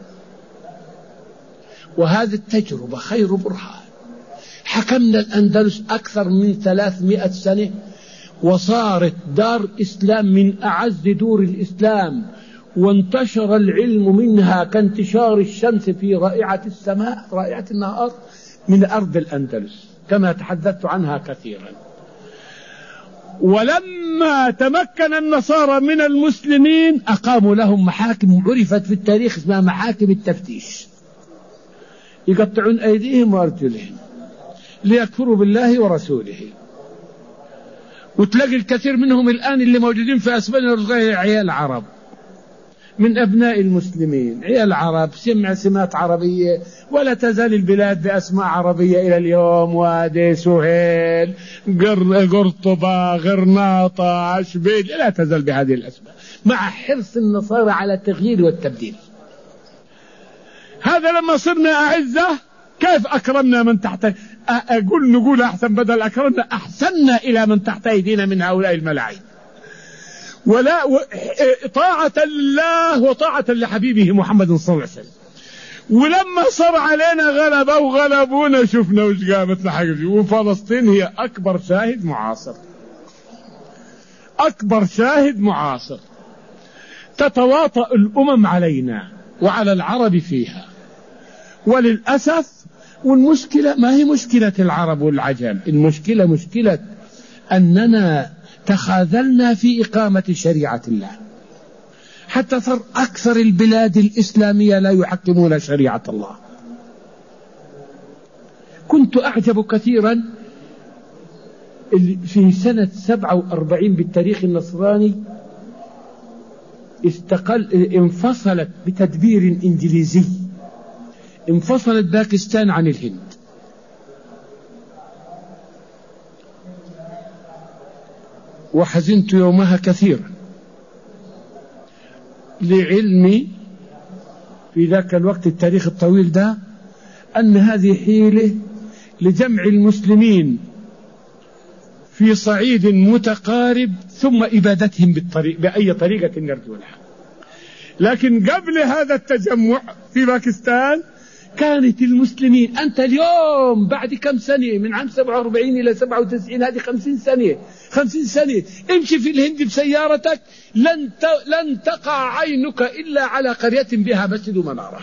وهذه التجربة خير برهان. حكمنا الأندلس أكثر من ثلاثمائة سنة، وصارت دار إسلام من أعز دور الإسلام، وانتشر العلم منها كانتشار الشمس في رائعة السماء رائعة النهار من أرض الأندلس، كما تحدثت عنها كثيرا. ولما تمكن النصارى من المسلمين أقاموا لهم محاكم عرفت في التاريخ اسمها محاكم التفتيش، يقطعون أيديهم وأرجلهم ليكفروا بالله ورسوله. وتلاقي الكثير منهم الآن اللي موجودين في أسبانيا عيال عرب من أبناء المسلمين، عيال عرب سمع سمات عربية، ولا تزال البلاد بأسماء عربية إلى اليوم. وادي، سهيل، قرطبة، غرناطة، عشبيل، لا تزال بهذه الأسماء، مع حرص النصارى على التغيير والتبديل. هذا لما صرنا أعزة كيف أكرمنا من تحت، أقول نقول أحسن بدل أكرمنا أحسننا إلى من تحت أيدينا من هؤلاء الملاعين، ولا طاعة لله وطاعة لحبيبه محمد صلى الله عليه وسلم. ولما صار علينا غلبة وغلبونا شفنا وش قامت لحقنا. وفلسطين هي أكبر شاهد معاصر، أكبر شاهد معاصر. تتواطأ الأمم علينا وعلى العرب فيها، وللأسف. والمشكلة ما هي مشكلة العرب والعجم، المشكلة مشكلة أننا تخاذلنا في إقامة شريعة الله، حتى صار أكثر البلاد الإسلامية لا يحكمون شريعة الله. كنت أعجب كثيرا في سنة سبعة وأربعين بالتاريخ النصراني استقل انفصلت بتدبير إنجليزي، انفصلت باكستان عن الهند. وحزنت يومها كثيرا، لعلمي في ذاك الوقت التاريخ الطويل ده أن هذه حيلة لجمع المسلمين في صعيد متقارب ثم إبادتهم بالطريق بأي طريقة يرجونها. لكن قبل هذا التجمع في باكستان كانت المسلمين، أنت اليوم بعد كم سنة من عام سبعة وأربعين إلى سبعة وتسعين، هذه خمسين سنة خمسين سنة امشي في الهند بسيارتك لن لن تقع عينك إلا على قرية بها مسجد ومنارة.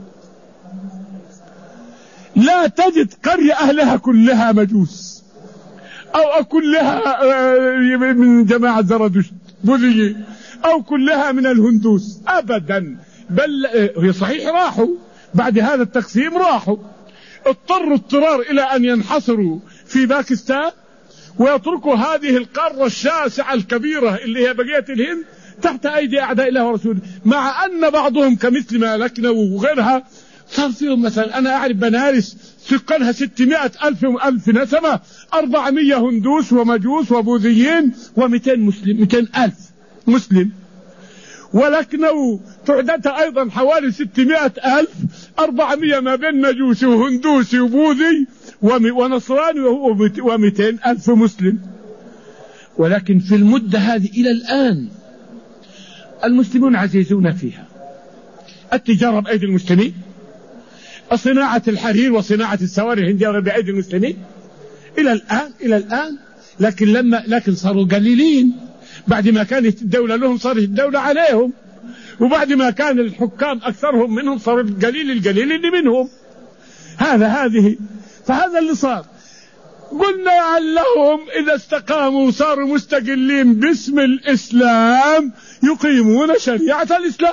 لا تجد قرية أهلها كلها مجوس أو كلها من جماعة زردشت بوذية أو كلها من الهندوس أبدا. بل هي صحيح راحوا بعد هذا التقسيم، راحوا اضطروا اضطرار إلى أن ينحصروا في باكستان ويتركوا هذه القارة الشاسعة الكبيرة اللي هي بقية الهند تحت أيدي أعداء الله ورسوله. مع أن بعضهم كمثل ما لكنو وغيرها صار فيهم، مثلا أنا أعرف بنارس سكانها ستمائة ألف ألف نسمة، أربعمائة هندوس ومجوس وبوذيين ومئتين مسلم، مئتين ألف مسلم. ولكنو تعدتها أيضا حوالي ستمائة ألف، أربعمائة ما بين مجوسي وهندوسي وبوذي ونصراني ومئتين ألف مسلم. ولكن في المدة هذه إلى الآن المسلمون عزيزون فيها. التجارة بأيدي المسلمين، صناعة الحرير وصناعة السواري الهندية بأيدي المسلمين إلى الآن إلى الآن. لكن لما لكن صاروا قليلين، بعد ما كانت الدولة لهم صارت الدولة عليهم، وبعد ما كان الحكام أكثرهم منهم صار القليل القليل اللي منهم. هذا هذه فهذا اللي صار. قلنا لهم إذا استقاموا صاروا مستقلين باسم الإسلام يقيمون شريعة الإسلام.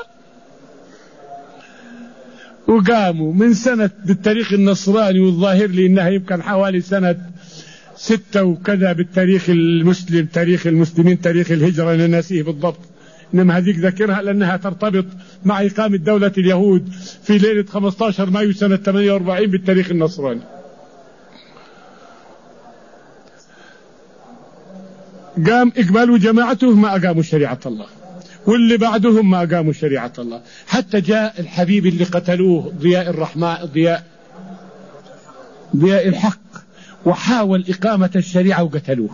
وقاموا من سنة بالتاريخ النصراني، والظاهر لي إنها يمكن حوالي سنة ستة وكذا بالتاريخ المسلم، تاريخ المسلمين تاريخ الهجرة أنا ناسيه بالضبط، إنما هذيك ذكرها لأنها ترتبط مع إقامة دولة اليهود في ليلة خمسة عشر مايو سنة ثمانية وأربعين بالتاريخ النصراني. قام إقبال جماعته ما أقاموا شريعة الله، واللي بعدهم ما أقاموا شريعة الله، حتى جاء الحبيب اللي قتلوه ضياء الرحمن ضياء ضياء الحق وحاول إقامة الشريعة وقتلوه.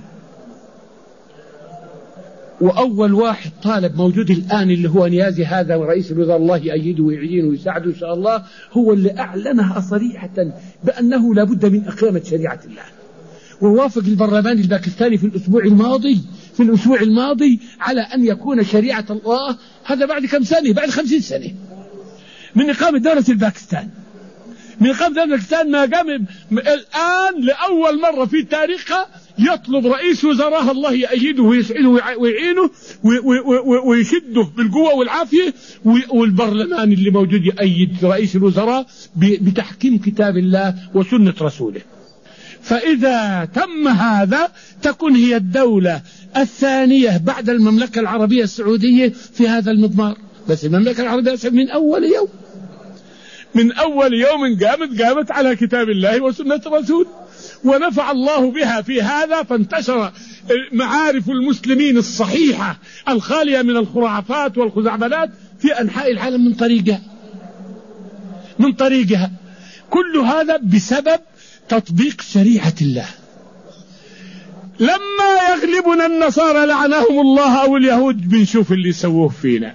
وأول واحد طالب موجود الآن اللي هو نيازي، هذا رئيس الوزراء الله يأيده ويعينه ويساعده إن شاء الله، هو اللي أعلنها صريحة بأنه لا بد من إقامة شريعة الله. ووافق البرلمان الباكستاني في الأسبوع الماضي في الأسبوع الماضي على أن يكون شريعة الله، هذا بعد كم سنة؟ بعد خمسين سنة من إقامة دولة الباكستان. من إقامة دولة الباكستان ما قام الآن لأول مرة في تاريخها يطلب رئيس وزراء الله يأيده ويسعده ويعينه ويشده بالقوة والعافية، والبرلمان اللي موجود يأيد رئيس الوزراء بتحكيم كتاب الله وسنة رسوله. فإذا تم هذا تكون هي الدولة الثانية بعد المملكة العربية السعودية في هذا المضمار. بس المملكة العربية السعودية من أول يوم من أول يوم قامت قامت على كتاب الله وسنة رسول، ونفع الله بها في هذا، فانتشر معارف المسلمين الصحيحة الخالية من الخرافات والخزعبلات في أنحاء العالم من طريقها من طريقها كل هذا بسبب تطبيق شريعة الله. لما يغلبنا النصارى لعنهم الله أو اليهود بنشوف اللي يسووه فينا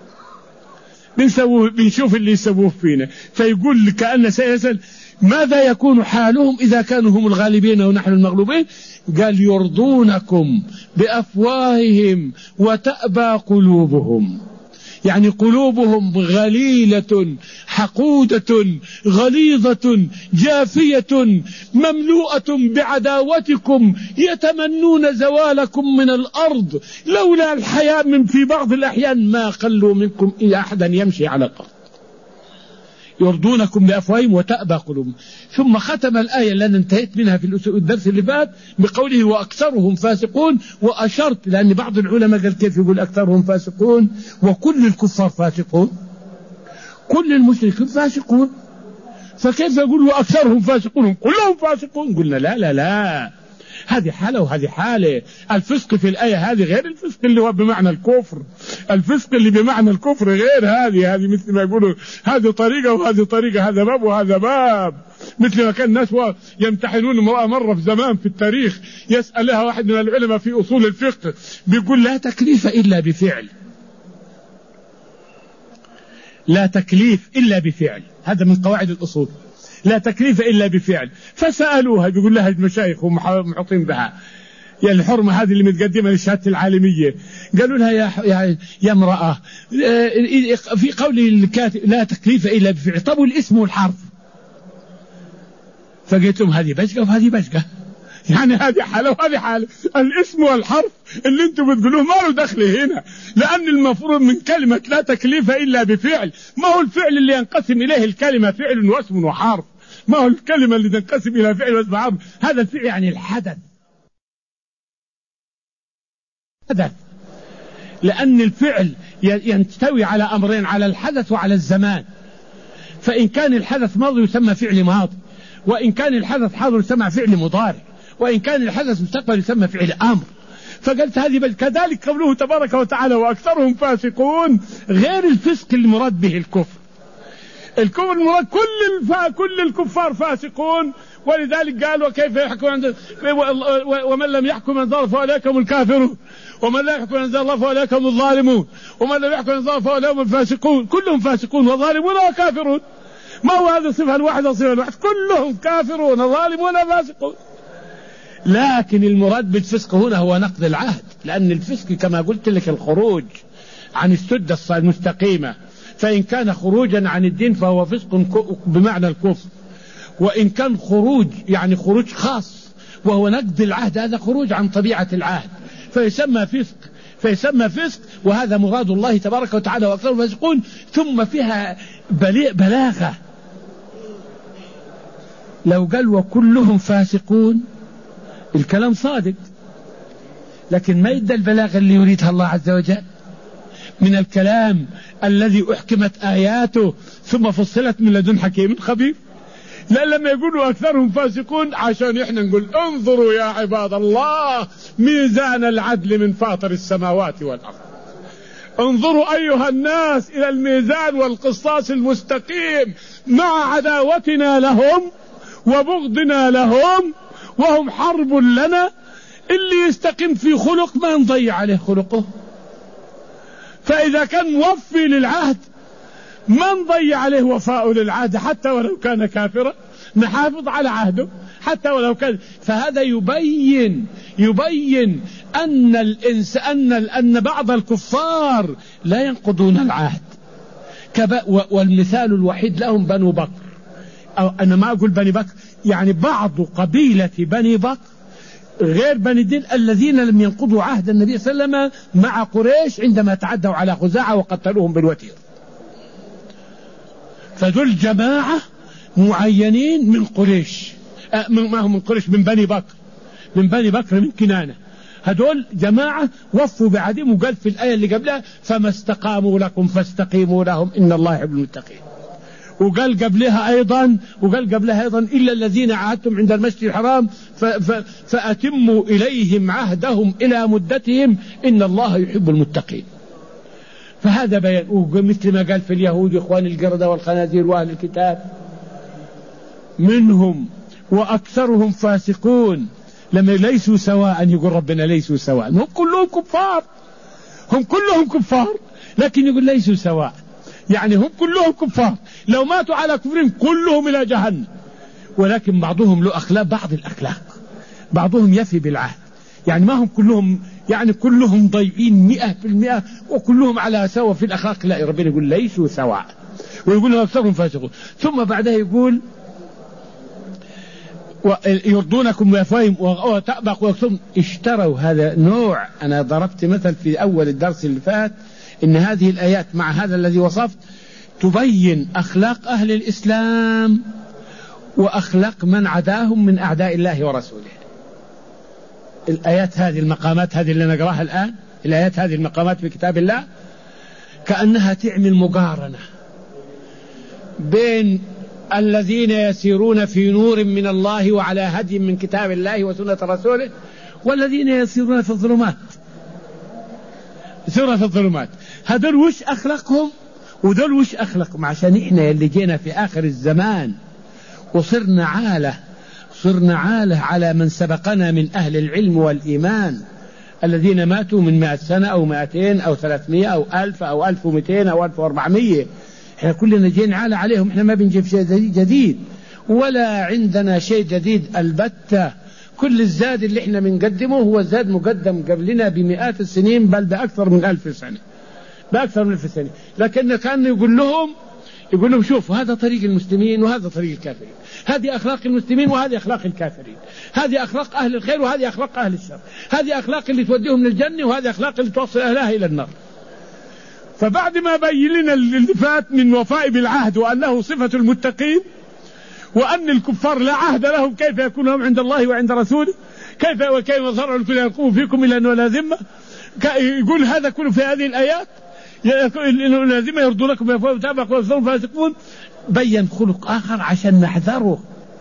بنسوه بنشوف اللي يسووه فينا فيقول كأن سيسأل ماذا يكون حالهم إذا كانوا هم الغالبين ونحن المغلوبين؟ قال يرضونكم بأفواههم وتأبى قلوبهم، يعني قلوبهم غليلة حقودة غليظة جافية مملوءة بعداوتكم، يتمنون زوالكم من الأرض، لولا الحياة من في بعض الأحيان ما خلوا منكم إلا أحدا يمشي على الأرض. يرضونكم بأفواههم وتأبى قلوبهم. ثم ختم الآية اللي أنا انتهيت منها في الدرس اللي فات بقوله وأكثرهم فاسقون، وأشرت لأن بعض العلماء قال كيف يقول أكثرهم فاسقون وكل الكفار فاسقون؟ كل المشركين فاسقون، فكيف يقول وأكثرهم فاسقون كلهم فاسقون؟ قلنا لا لا لا، هذه حالة وهذه حالة. الفسق في الآية هذه غير الفسق اللي هو بمعنى الكفر. الفسق اللي بمعنى الكفر غير هذه هذه مثل ما يقولوا هذه طريقة وهذه طريقة، هذا باب وهذا باب. مثل ما كان الناس يمتحنون امرأة مرة في زمان في التاريخ، يسألها واحد من العلماء في أصول الفقه بيقول لا تكليف إلا بفعل، لا تكليف إلا بفعل، هذا من قواعد الأصول، لا تكليف إلا بفعل. فسألوها بيقول لها المشايخ هم محاطين بها يعني الحرمة هذه اللي متقدمة للشهادة العالمية، قالوا لها يا يا, يا امرأة في قول الكاتب لا تكليف إلا بفعل، طب والاسم والحرف؟ فقلتم هذه بشقة وهذه بشقة، يعني هذه حالة وهذه حالة. الاسم والحرف اللي انتم بتقولوه ما له دخل هنا، لأن المفروض من كلمة لا تكليف إلا بفعل ما هو الفعل اللي ينقسم إليه الكلمة فعل واسم وحرف، ما هو الكلمة اللي تنقسم إلى فعل واسم وحرف، هذا الفعل يعني الحدث حدث، لأن الفعل ينتوي على أمرين، على الحدث وعلى الزمان. فإن كان الحدث ماضي يسمى فعل ماضي، وإن كان الحدث حاضر يسمى فعل مضارع، وإن كان الحدث مستقبل يسمى فعل أمر. فقلت هذه بل كذلك قوله تبارك وتعالى وأكثرهم فاسقون غير الفسق المراد به الكفر. الكفر المراد كل الفا كل الكفار فاسقون، ولذلك قال وكيف يحكم عند ومن لم يحكم عند الله فأولئك هم الكافرون، ومن لا يحكم عند الله فأولئك هم الظالمون، ومن لم يحكم عند الله فأولئك هم الفاسقون، كلهم فاسقون وظالمون وكافرون. ما هو هذا صفة واحدة صفة واحدة، كلهم كافرون ظالمون فاسقون. لكن المراد بالفسق هنا هو نقض العهد، لأن الفسق كما قلت لك الخروج عن السدة المستقيمة، فإن كان خروجا عن الدين فهو فسق بمعنى الكفر، وإن كان خروج يعني خروج خاص وهو نقض العهد هذا خروج عن طبيعة العهد فيسمى فسق فيسمى فسق وهذا مراد الله تبارك وتعالى وأكثر فاسقون. ثم فيها بلاغة، لو قال وكلهم فاسقون الكلام صادق، لكن ما يدى البلاغة اللي يريدها الله عز وجل من الكلام الذي أحكمت آياته ثم فصلت من لدن حكيم خبير. لا لما يقولوا أكثرهم فاسقون عشان إحنا نقول انظروا يا عباد الله ميزان العدل من فاطر السماوات والأرض، انظروا أيها الناس إلى الميزان والقصاص المستقيم مع عداوتنا لهم وبغضنا لهم وهم حرب لنا. اللي يستقيم في خلق ما نضيع عليه خلقه، فإذا كان موفي للعهد ما نضيع عليه وفاء للعهد حتى ولو كان كافرا، نحافظ على عهده حتى ولو كان. فهذا يبين يبين أن الإنس أن أن بعض الكفار لا ينقضون العهد، والمثال الوحيد لهم بنو بكر، أو أنا ما أقول بني بكر يعني بعض قبيلة بني بكر غير بني الدين الذين لم ينقضوا عهد النبي صلى الله عليه وسلم مع قريش عندما تعدوا على خزاعة وقتلوهم بالوتير. فدول جماعة معينين من قريش، أه ما هم من قريش، من بني بكر من بني بكر من كنانة. هدول جماعة وفوا بعهدهم، وقال في الآية اللي قبلها فما استقاموا لكم فاستقيموا لهم إن الله يحب المتقين. وقال قبلها أيضا وقال قبلها أيضا إلا الذين عاهدتم عند المسجد الحرام فأتموا إليهم عهدهم إلى مدتهم إن الله يحب المتقين. فهذا بيان، ومثل ما قال في اليهود إخوان القردة والخنازير وأهل الكتاب منهم وأكثرهم فاسقون، لما ليسوا سواء يقول ربنا ليسوا سواء، هم كلهم كفار هم كلهم كفار لكن يقول ليسوا سواء، يعني هم كلهم كفار لو ماتوا على كفرهم كلهم إلى جهنم، ولكن بعضهم له أخلاق بعض الأخلاق، بعضهم يفي بالعهد، يعني ما هم كلهم يعني كلهم ضيعين مئة في المئة وكلهم على سوا في الأخلاق، لا ربنا يقول ليسوا سواء، ويقول لهم أكثرهم فاسقون. ثم بعدها يقول يرضونكم بأفواههم وتأبق ويكتمون. اشتروا هذا نوع، أنا ضربت مثل في أول الدرس اللي فات إن هذه الآيات مع هذا الذي وصفت تبين أخلاق أهل الإسلام وأخلاق من عداهم من أعداء الله ورسوله. الآيات هذه المقامات هذه اللي نقراها الآن، الآيات هذه المقامات في كتاب الله كأنها تعمل مقارنة بين الذين يسيرون في نور من الله وعلى هدي من كتاب الله وسنة رسوله والذين يسيرون في الظلمات يسيرون في الظلمات. هذول وش أخلاقهم ودول وش أخلاقهم؟ عشان إحنا اللي جينا في آخر الزمان وصرنا عالة صرنا عالة على من سبقنا من أهل العلم والإيمان الذين ماتوا من مائة سنة أو مائتين أو ثلاثمائة أو ألف أو ألف ومئتين أو ألف وأربعمائة. احنا كلنا جينا عالة عليهم، احنا ما بنجيب شيء جديد ولا عندنا شيء جديد البتة. كل الزاد اللي احنا بنقدمه هو زاد مقدم قبلنا بمئات السنين بل بأكثر من ألف سنة بأكثر من ألف سنة. لكن كان يقول لهم يقول لهم شوفوا هذا طريق المسلمين وهذا طريق الكافرين، هذه أخلاق المسلمين وهذه أخلاق الكافرين، هذه أخلاق أهل الخير وهذه أخلاق أهل الشر، هذه أخلاق اللي توديهم للجنة وهذه أخلاق اللي توصل أهلها إلى النار. فبعد ما بين لنا اللي فات من وفاء بالعهد وأنه صفة المتقين وأن الكفار لا عهد لهم كيف يكون لهم عند الله وعند رسوله، كيف وكيف يظهر لكل يقوم فيكم إلا أنه لا ذمة، يقول هذا كله في هذه الآيات لا ذمة يرضونكم بأفواههم وتأبى قلوبهم فاسقون. بين خلق آخر عشان نحذره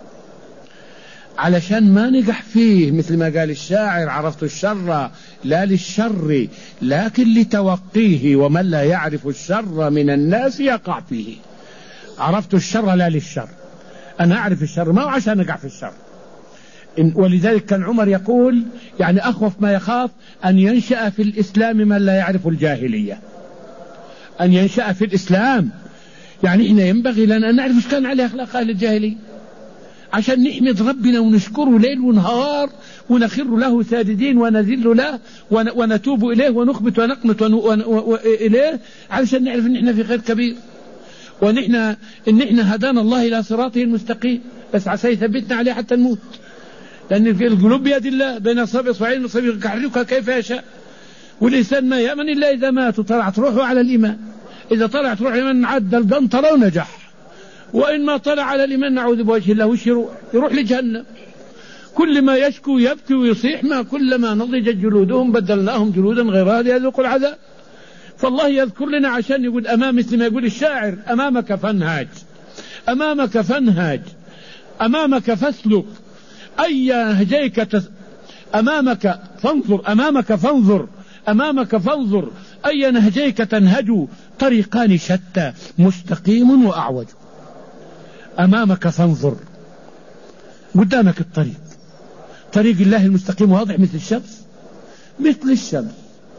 علشان ما نقح فيه، مثل ما قال الشاعر عرفت الشر لا للشر لكن لتوقيه ومن لا يعرف الشر من الناس يقع فيه. عرفت الشر لا للشر، أنا أعرف الشر ما هو عشان أقع في الشر. ولذلك كان عمر يقول يعني أخوف ما يخاف أن ينشأ في الإسلام من لا يعرف الجاهلية، أن ينشأ في الإسلام يعني إحنا ينبغي لنا أن نعرف إيش كان عليه أخلاق أهل الجاهلية عشان نحمد ربنا ونشكره ليل ونهار ونخر له ساجدين ونذل له ونتوب إليه ونخبت ونقنط إليه علشان نعرف إن إحنا في خير كبير، ونحن إن إحنا هدانا الله إلى صراطه المستقيم، بس عسى يثبتنا عليه حتى نموت، لأن القلوب بيد الله بين أصابع إصبعين يحركها كيف يشاء، والإنسان ما يأمن إلا إذا مات وطلعت روحه على الإيمان. إذا طلعت روح الإيمان عد القنطرة ونجح، وإن ما طلع على الإيمان نعوذ بوجه الله وش يروح؟ يروح لجهنم. كل ما يشكو يبكي ويصيح ما كلما نضجت جلودهم بدلناهم جلودا غيرها ليذوقوا العذاب. فالله يذكر لنا عشان يقول أمام، مثل ما يقول الشاعر: أمامك فانهاج، أمامك فانهاج، أمامك فاسلك، أي نهجيك تس... أمامك فانظر، أمامك فانظر، أمامك فانظر، أي نهجيك تنهج، طريقان شتى مستقيم وأعوج. أمامك فانظر، قدامك الطريق، طريق الله المستقيم واضح مثل الشمس، مثل الشمس،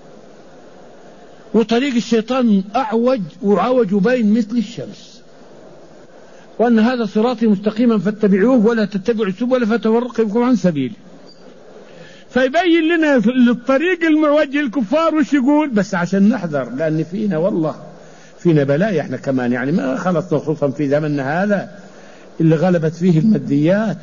وطريق الشيطان أعوج وعوج بين مثل الشمس، وأن هذا صراطي مستقيما فاتبعوه ولا تتبعوا السبل فتفرق بكم عن سبيله. فيبين لنا الطريق المعوج الكفار وش يقول، بس عشان نحذر، لأن فينا والله فينا بلايا احنا كمان، يعني ما خلصنا خصوصا في زمننا هذا اللي غلبت فيه الماديات،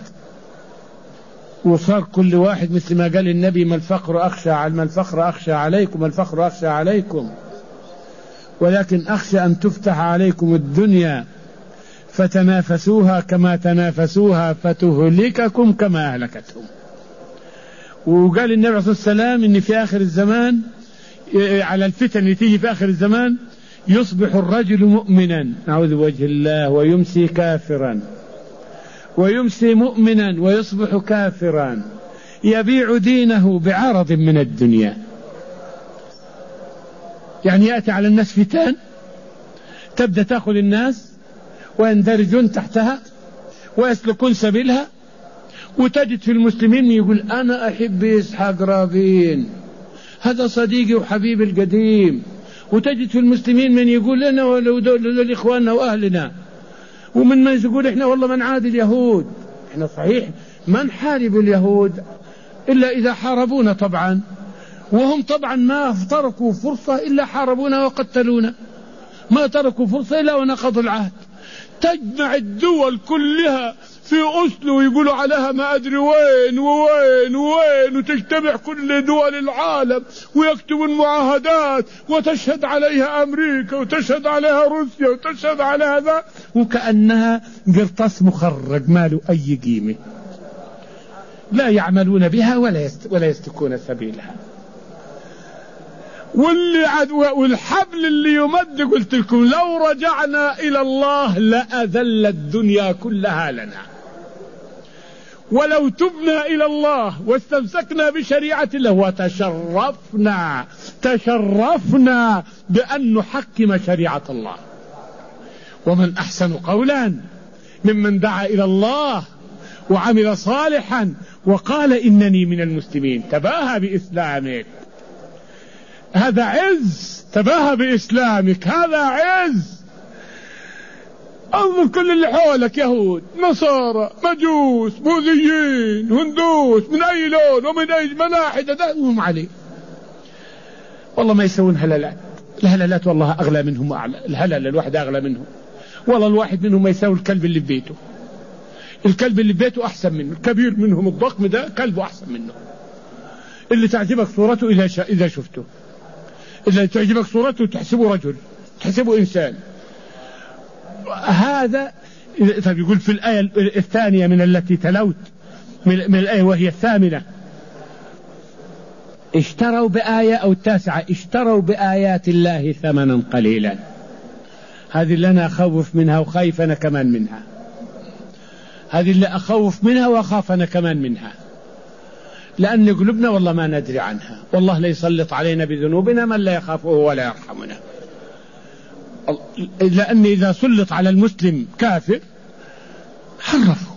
وصار كل واحد مثل ما قال النبي: ما الفقر أخشى على ما الفقر أخشى عليكم، ما الفقر أخشى عليكم، ولكن أخشى أن تفتح عليكم الدنيا فتنافسوها كما تنافسوها فتهلككم كما أهلكتهم. وقال النبي عليه الصلاة والسلام إن في آخر الزمان على الفتن اللي تيجي في آخر الزمان يصبح الرجل مؤمنا نعوذ بوجه الله ويمسي كافرا، ويمسي مؤمنا ويصبح كافرا، يبيع دينه بعرض من الدنيا. يعني يأتي على الناس فتان تبدأ تأخذ الناس ويندرجون تحتها ويسلكون سبيلها، وتجد في المسلمين يقول: أنا أحب إسحاق رابين، هذا صديقي وحبيبي القديم. وتجد في المسلمين من يقول: لنا ولإخواننا وأهلنا، ومن من يقول: إحنا والله من عاد اليهود. إحنا صحيح ما نحارب اليهود إلا إذا حاربونا طبعا، وهم طبعا ما تركوا فرصة إلا حاربونا وقتلونا، ما تركوا فرصة إلا ونقضوا العهد. تجمع الدول كلها في أسلو ويقولوا عليها ما أدري وين ووين وين، وتجتمع كل دول العالم ويكتبون معاهدات وتشهد عليها أمريكا وتشهد عليها روسيا وتشهد عليها ذا، وكأنها قرطاس مخرج ما له أي قيمة، لا يعملون بها ولا ولا يسلكون سبيلها. واللي عد والحبل اللي يمد قلت لكم لو رجعنا إلى الله لأذل الدنيا كلها لنا، ولو تبنا إلى الله واستمسكنا بشريعة الله وتشرفنا تشرفنا بأن نحكم شريعة الله. ومن أحسن قولا ممن دعا إلى الله وعمل صالحا وقال إنني من المسلمين. تباهى بإسلامك، هذا عز، تباهى بإسلامك، هذا عز. انظر كل اللي حولك يهود نصارى مجوس بوذيين هندوس من أي لون ومن أي ملاحدة دائمهم عليه، والله ما يسوون هلالات. الهلالات والله أغلى منهم وأعلى، الهلال الواحد أغلى منهم، والله الواحد منهم ما يساوي الكلب اللي في بيته. الكلب اللي في بيته أحسن منه، الكبير منهم الضخم ده كلبه أحسن منه، اللي تعجبك صورته إذا شا... إذا شفته، إذا تعجبك صورته تحسبه رجل، تحسبه إنسان. هذا طيب يقول في الآية الثانية من التي تلوت من الآية وهي الثامنة: اشتروا بآية، أو التاسعة: اشتروا بآيات الله ثمنا قليلا. هذه اللي أنا أخوف منها وخايف أنا كمان منها، هذه اللي أخوف منها وأخاف أنا كمان منها، لأن قلوبنا والله ما ندري عنها، والله لا يسلط علينا بذنوبنا من لا يخافه ولا يرحمنا. لأن إذا سلط على المسلم كافر حرفوا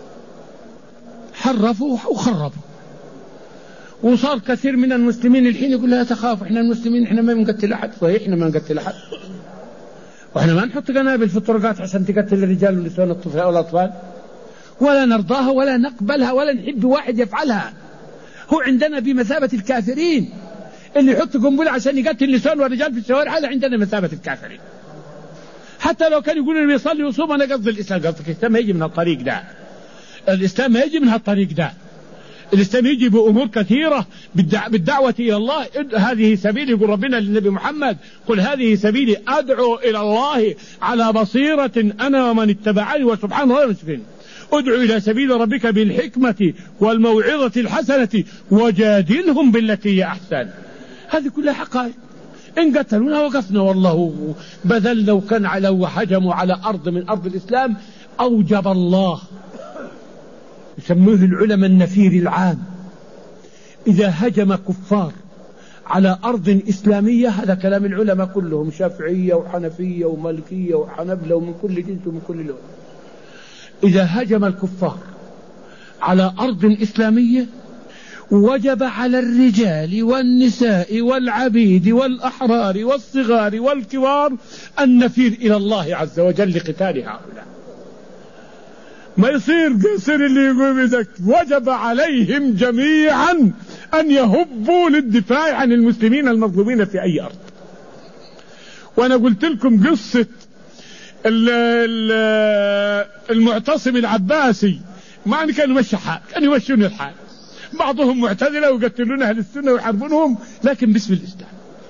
حرفوا وخربوا. وصار كثير من المسلمين الحين يقول: لا تخافوا، احنا المسلمين احنا ما بنقتل أحد. صحيح احنا ما نقتل أحد، وإحنا ما نحط قنابل في الطرقات عشان تقتل الرجال والنساء والطفل والأطفال، ولا نرضاها ولا نقبلها ولا نحب واحد يفعلها. هو عندنا بمثابة الكافرين. اللي يحط قنبلة عشان يقتل النساء والرجال في الشوارع هذا عندنا مثابة الكافرين. حتى لو كان يقول انه يصلي ويصوم، انا قصد الاسلام. قصدك الاسلام ما يجي من الطريق ده. الاسلام ما يجي من هالطريق ده. الاسلام يجي بامور كثيره، بالدعوه الى الله. هذه سبيلي، يقول ربنا للنبي محمد: قل هذه سبيلي ادعو الى الله على بصيره انا ومن اتبعني وسبحان الله المسلمين. ادعو الى سبيل ربك بالحكمه والموعظه الحسنه وجادلهم بالتي هي احسن. هذه كلها حقائق. إن قتلونا وقفنا والله بذلنا، وكان على وحجموا على أرض من أرض الإسلام أوجب الله، يسموه العلماء النفير العام، إذا هجم كفار على أرض إسلامية، هذا كلام العلماء كلهم، شافعية وحنفية ومالكية وحنبلة ومن كل جنس ومن كل لون، إذا هجم الكفار على أرض إسلامية وجب على الرجال والنساء والعبيد والأحرار والصغار والكبار أن نفير إلى الله عز وجل لقتال هؤلاء. ما يصير قصر اللي يقول بذلك. وجب عليهم جميعا أن يهبوا للدفاع عن المسلمين المظلومين في أي أرض. وأنا قلت لكم قصة المعتصم العباسي، ما كان يمشي حال، كان يمشون الحال. بعضهم معتزلة ويقتلون أهل السنة ويحاربونهم، لكن باسم الإسلام.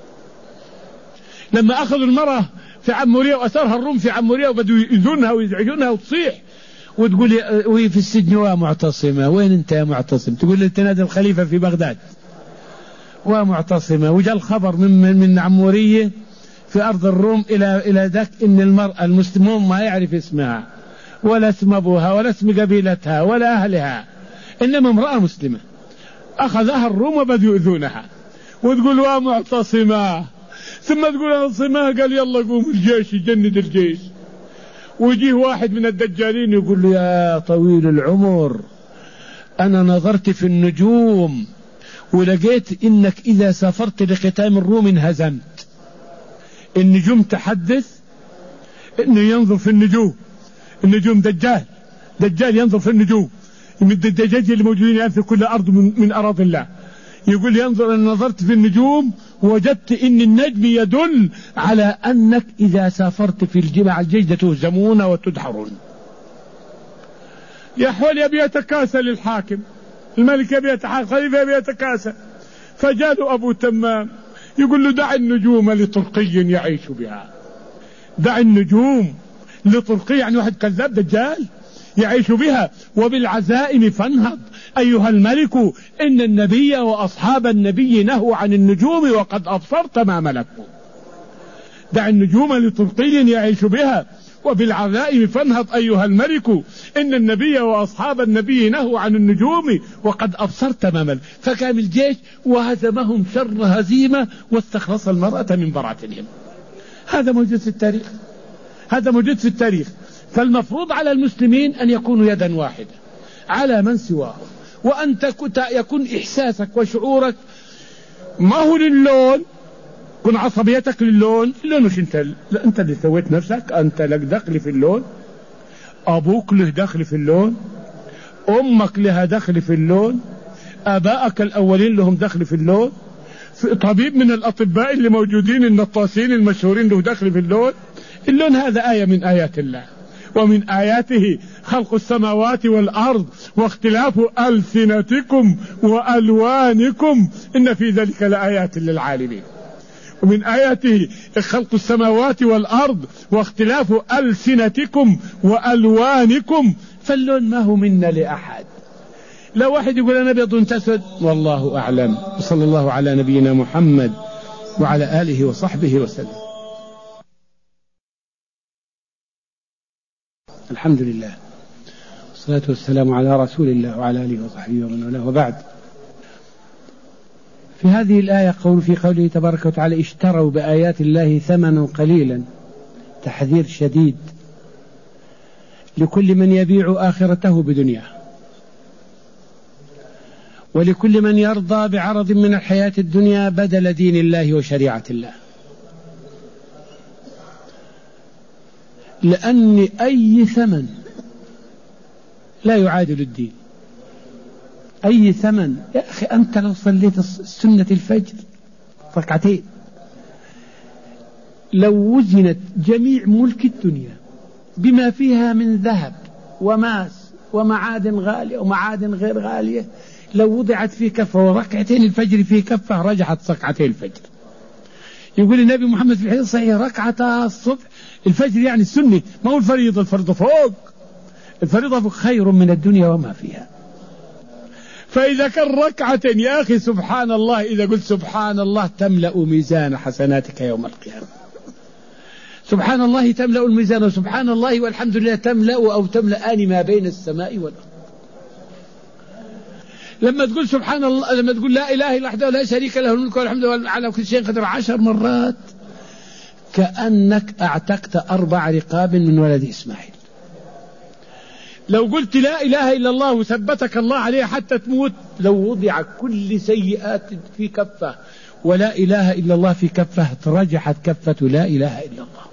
لما أخذوا المرأة في عمورية وأسرها الروم في عمورية وبدوا يؤذونها ويزعجونها وتصيح وتقول وهي في السجن: ومعتصمة، وين أنت يا معتصم؟ تقول لي تنادي الخليفة في بغداد ومعتصمة. وجاء الخبر من من عمورية في أرض الروم إلى إلى ذاك إن المرأة المسلمون ما يعرف اسمها ولا اسم أبوها ولا اسم قبيلتها ولا أهلها، إنما امرأة مسلمة. أخذها الروم وبدوا يؤذونها، وتقول: ومعتصمة. ثم تقول: معتصمة. قال: يلا قوم الجيش يجند الجيش. ويجيه واحد من الدجالين يقول له: يا طويل العمر، أنا نظرت في النجوم ولقيت إنك إذا سافرت لقتال الروم انهزمت. النجوم تحدث إنه ينظر في النجوم. النجوم دجال، دجال ينظر في النجوم من الدجاج اللي موجودين الآن في كل أرض من, من أراضي الله. يقول: ينظر، أنا نظرت في النجوم وجدت إن النجم يدل على أنك إذا سافرت في الجماع الجيش تهزمون وتدحرون. يا حول يبي يتكاسل الحاكم، الملك يبي يتحاكم، خليفة يبي يتكاسل. فجاء أبو تمام يقول له: دع النجوم لطرقي يعيش بها. دع النجوم لطرقي، يعني واحد كذاب دجال يعيش بها. وبالعزائم فانهض أيها الملك، إن النبي وأصحاب النبي نهوا عن النجوم وقد أبصرت ما ملكوا. دع النجوم لطرقي يعيش بها وبالعزائم فانهض أيها الملك، إن النبي وأصحاب النبي نهوا عن النجوم وقد أبصرت ما ملك. فكان الجيش وهزمهم شر هزيمة واستخلص المرأة من براثنهم. هذا موجود في التاريخ، هذا موجود في التاريخ. فالمفروض على المسلمين أن يكونوا يدا واحدة على من سواهم، وأن يكون إحساسك وشعورك ما هو للون، كن عصبيتك للون. اللون مش انت، لا انت اللي سويت نفسك، انت لك دخل في اللون، ابوك له دخل في اللون، امك لها دخل في اللون، ابائك الاولين لهم دخل في اللون، طبيب من الاطباء اللي موجودين النطاسين المشهورين له دخل في اللون. اللون هذا آية من آيات الله، ومن آياته خلق السماوات والأرض واختلاف ألسنتكم وألوانكم إن في ذلك لآيات للعالمين. ومن آياته خلق السماوات والأرض واختلاف ألسنتكم وألوانكم. فاللون ما هو منا لأحد. لا واحد يقول أنا أبيض تسود، والله أعلم. وصلى الله على نبينا محمد وعلى آله وصحبه وسلم. الحمد لله والصلاة والسلام على رسول الله وعلى آله وصحبه ومن والاه، وبعد. في هذه الآية قول في قوله تبارك وتعالى: اشتروا بآيات الله ثمنا قليلا، تحذير شديد لكل من يبيع آخرته بدنياه، ولكل من يرضى بعرض من الحياة الدنيا بدل دين الله وشريعة الله. لأن أي ثمن لا يعادل الدين. أي ثمن يا أخي، أنت لو صليت سنة الفجر ركعتين، لو وزنت جميع ملك الدنيا بما فيها من ذهب وماس ومعادن غالية ومعادن غير غالية، لو وضعت في كفة وركعتين الفجر في كفة رجحت ركعتين الفجر. يقول النبي محمد في الحديث الصحيح: ركعتا الصبح، الفجر يعني السنة، ما هو الفريضة، الفريضة فوق، الفريضة فوق خير من الدنيا وما فيها. فإذا كان ركعة يا أخي سبحان الله، إذا قلت سبحان الله تملأ ميزان حسناتك يوم القيامة. سبحان الله تملأ الميزان، وسبحان الله والحمد لله تملأ أو تملأان ما بين السماء والأرض. لما تقول سبحان الله، لما تقول لا إله إلا وحده لا شريك له الملك والحمد لله على كل شيء قدير عشر مرات، كأنك اعتقت أربع رقاب من ولد إسماعيل. لو قلت لا إله إلا الله وثبتك الله عليه حتى تموت، لو وضع كل سيئات في كفة ولا إله إلا الله في كفة ترجحت كفة لا إله إلا الله.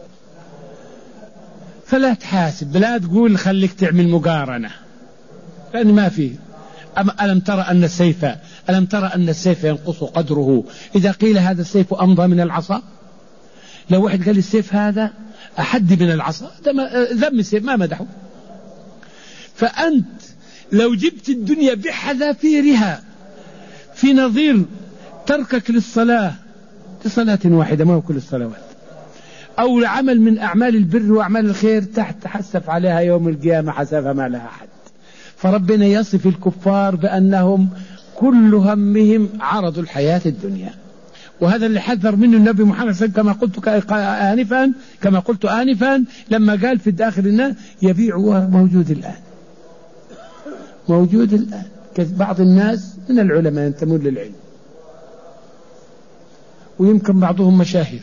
فلا تحاسب، لا تقول خليك تعمل مقارنة، لأن ما فيه. ألم ترى أن السيف ألم ترى أن السيف ينقص قدره إذا قيل هذا السيف أمضى من العصا؟ لو واحد قال السيف هذا أحد من العصا ذم السيف ما مدحه. فأنت لو جبت الدنيا بحذافيرها في نظير تركك للصلاة لصلاة واحدة، ما هو كل الصلوات، أو لعمل من أعمال البر وأعمال الخير تحت تحسف عليها يوم القيامة حساب ما لها حد. فربنا يصف الكفار بأنهم كل همهم عرض الحياة الدنيا، وهذا اللي حذر منه النبي محمد صلى الله عليه وسلم كما قلت آنفا كما قلت آنفا لما قال في الداخل الناس يبيع موجود الآن، موجود الآن. بعض الناس من العلماء ينتمون للعلم، ويمكن بعضهم مشاهير،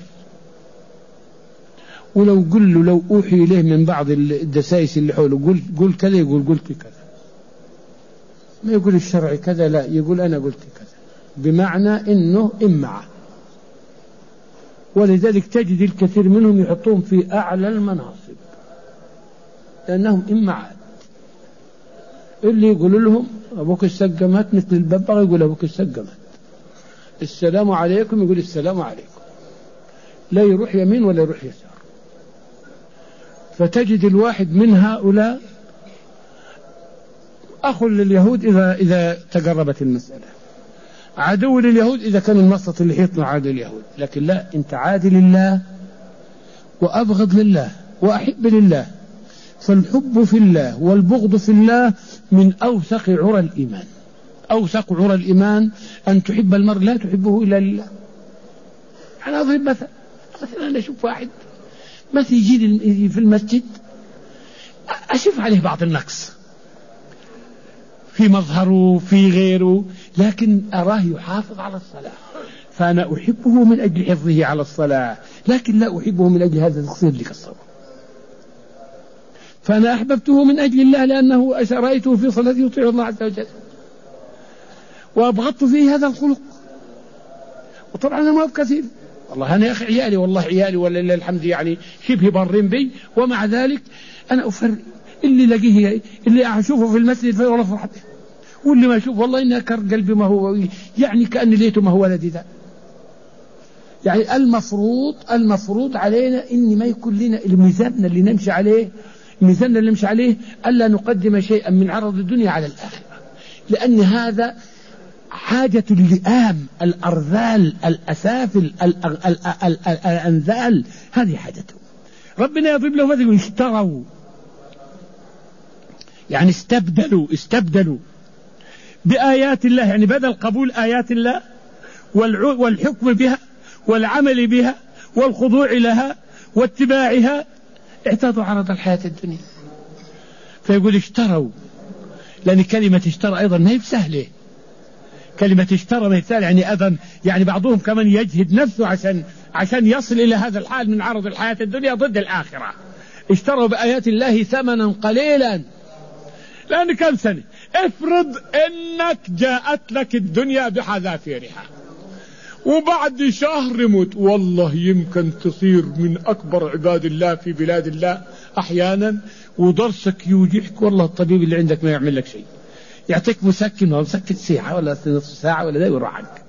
ولو قل له لو أوحي إليه من بعض الدسائس اللي حوله قل قل كذا، يقول قلت كذا، ما يقول الشرع كذا، لا يقول أنا قلت كذا، بمعنى إنه إمعة. ولذلك تجد الكثير منهم يحطون في أعلى المناصب لأنهم إمعات. اللي يقول لهم أبوك السقمت مثل الببغاء يقول أبوك السقمت، السلام عليكم يقول السلام عليكم، لا يروح يمين ولا يروح يسار. فتجد الواحد من هؤلاء أخ لليهود إذا إذا تقربت المسألة، عدو لليهود إذا كان المسطط اللي يحيطنا عادي اليهود. لكن لا، أنت عادي لله وأبغض لله وأحب لله. فالحب في الله والبغض في الله من أوثق عرى الإيمان. أوثق عرى الإيمان أن تحب المرء لا تحبه إلا لله. أنا أضرب مثلا، مثلا أنا أشوف واحد مثل يجي في المسجد أشوف عليه بعض النقص في مظهره في غيره، لكن أراه يحافظ على الصلاة، فأنا أحبه من أجل حفظه على الصلاة، لكن لا أحبه من أجل هذا التصير اللي كسره. فأنا أحببته من أجل الله لأنه رأيته في صلاته يطيع الله عز وجل، وأبغضت فيه هذا الخلق. وطبعا أنا ما بكثير، والله أنا يا أخي عيالي والله عيالي ولله الحمد يعني شبه برين بي، ومع ذلك أنا أفرق اللي لقيه اللي أشوفه في المسجد في ولا فرحة به، واللي ما أشوف والله إني أكر قلبي ما هو يعني كأني ليته ما هو ولدي ذا. يعني المفروض المفروض علينا إن ما يكون لنا الميزان اللي نمشي عليه، الميزان اللي نمشي عليه ألا نقدم شيئا من عرض الدنيا على الآخرة، لأن هذا حاجة اللئام الأرذال الأسافل الأنذال، هذه حاجته. ربنا يضرب له مثل اشتروا، يعني استبدلوا استبدلوا بآيات الله، يعني بدل قبول آيات الله والحكم بها والعمل بها والخضوع لها واتباعها اعتادوا عرض الحياة الدنيا. فيقول اشتروا، لأن كلمة اشترى أيضا ما هي بسهلة، كلمة اشترى ما هي بسهلة، يعني أيضا يعني بعضهم كمان يجهد نفسه عشان عشان يصل إلى هذا الحال من عرض الحياة الدنيا ضد الآخرة. اشتروا بآيات الله ثمنا قليلا، لأن كم سنة افرض انك جاءت لك الدنيا بحذافيرها وبعد شهر يموت. والله يمكن تصير من أكبر عباد الله في بلاد الله أحيانا، ودرسك يوجعك، والله الطبيب اللي عندك ما يعمل لك شيء، يعطيك مسكن ولا مسكن ساعة ولا نصف ساعة ولا ده ويروحك.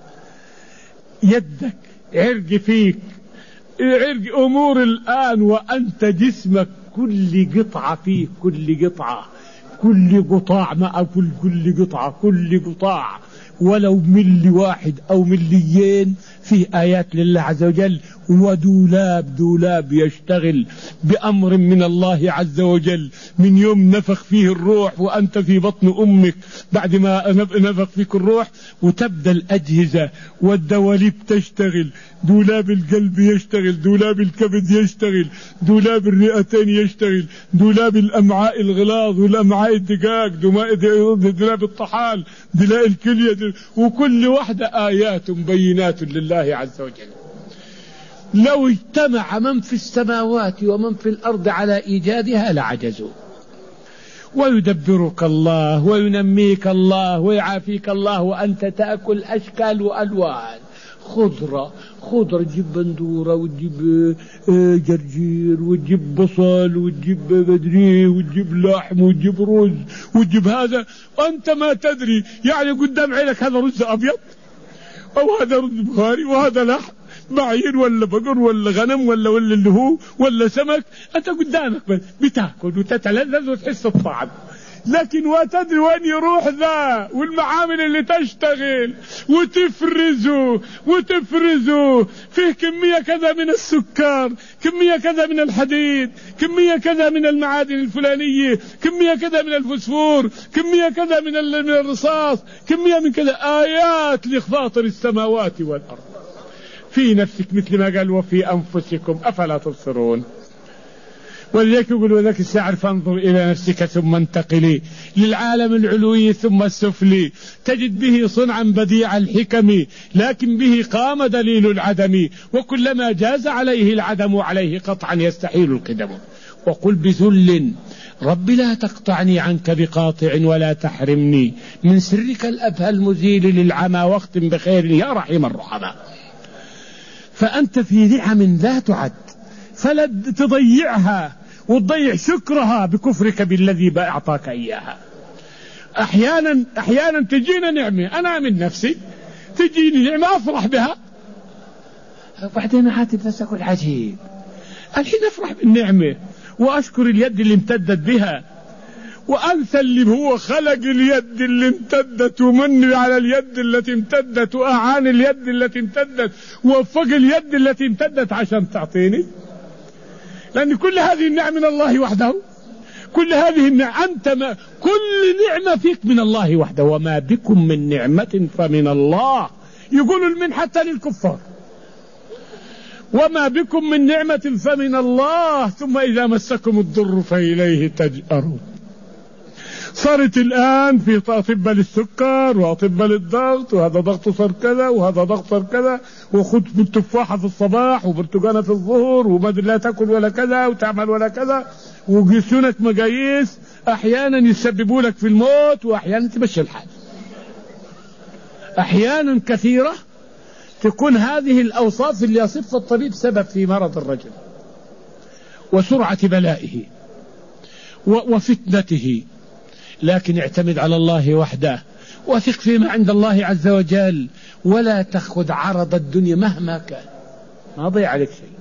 يدك عرق فيك، عرق أمور الآن، وأنت جسمك كل قطعة فيه، كل قطعة، كل قطاع مع كل كل قطعة كل قطاع ولو ملي واحد أو مليين فيه آيات لله عز وجل. ودولاب دولاب يشتغل بأمر من الله عز وجل من يوم نفخ فيه الروح وأنت في بطن أمك، بعد ما نفخ فيك الروح وتبدأ الأجهزة والدواليب تشتغل، دولاب القلب يشتغل، دولاب الكبد يشتغل، دولاب الرئتين يشتغل، دولاب الأمعاء الغلاظ والأمعاء الدقاق، دولاب الطحال، دولاب الكلية، وكل واحدة آيات بينات لله عز وجل. لو اجتمع من في السماوات ومن في الأرض على إيجادها لعجزوا. ويدبرك الله وينميك الله ويعافيك الله وأنت تأكل أشكال وألوان، خضرة خضرة، تجيب بندورة وتجيب جرجير وتجيب بصل وتجيب بدري وتجيب لحم وتجيب رز وتجيب هذا وأنت ما تدري، يعني قدام عينك هذا رز أبيض أو هذا رز بخاري وهذا لحم بعير ولا بقر ولا غنم ولا ولا اللي هو ولا سمك، أنت قدامك بس بتاكل وتتلذذ وتحس الطعم، لكن وتدري وين يروح ذا، والمعامل اللي تشتغل وتفرزه وتفرزه فيه كمية كذا من السكر، كمية كذا من الحديد، كمية كذا من المعادن الفلانية، كمية كذا من الفوسفور، كمية كذا من الرصاص، كمية من كذا، آيات لخفاطر السماوات والأرض في نفسك، مثل ما قال وفي أنفسكم أفلا تبصرون. ولذلك يقول وذاك الشاعر فانظر إلى نفسك ثم انتقلي للعالم العلوي ثم السفلي، تجد به صنعا بديع الحكم لكن به قام دليل العدم، وكلما جاز عليه العدم عليه قطعا يستحيل القدم. وقل بذل رب لا تقطعني عنك بقاطع ولا تحرمني من سرك الأبهى المزيل للعمى واختم بخير يا رحيم الرحمة. فأنت في نعم لا تعد، فلا تضيعها وتضيع شكرها بكفرك بالذي أعطاك إياها. أحيانا أحيانا تجينا نعمة، أنا من نفسي تجيني نعمة أفرح بها، بعدين أحاتب نفسي أقول عجيب، الحين أفرح بالنعمة وأشكر اليد اللي امتدت بها، وأنسى اللي هو خلق اليد اللي امتدت ومن على اليد التي امتدت وأعان اليد التي امتدت ووفق اليد التي امتدت عشان تعطيني، لأن كل هذه النعم من الله وحده، كل هذه النعم أنت ما كل نعمة فيك من الله وحده، وما بكم من نعمة فمن الله، يقول المنحة للكفار، وما بكم من نعمة فمن الله ثم إذا مسكم الضر فإليه تجأرون. صارت الآن في أطباء للسكر وأطباء للضغط، وهذا ضغط صار كذا وهذا ضغط صار كذا، وخذ بالتفاحة في الصباح وبرتقانة في الظهر وما لا تأكل ولا كذا وتعمل ولا كذا، ويقيسونك مقاييس أحيانا يسببوا لك في الموت وأحيانا تمشي الحال. أحيانا كثيرة تكون هذه الأوصاف اللي يصفها الطبيب سبب في مرض الرجل وسرعة بلائه وفتنته، لكن اعتمد على الله وحده وثق فيما عند الله عز وجل، ولا تأخذ عرض الدنيا مهما كان، ما ضيع عليك شيء.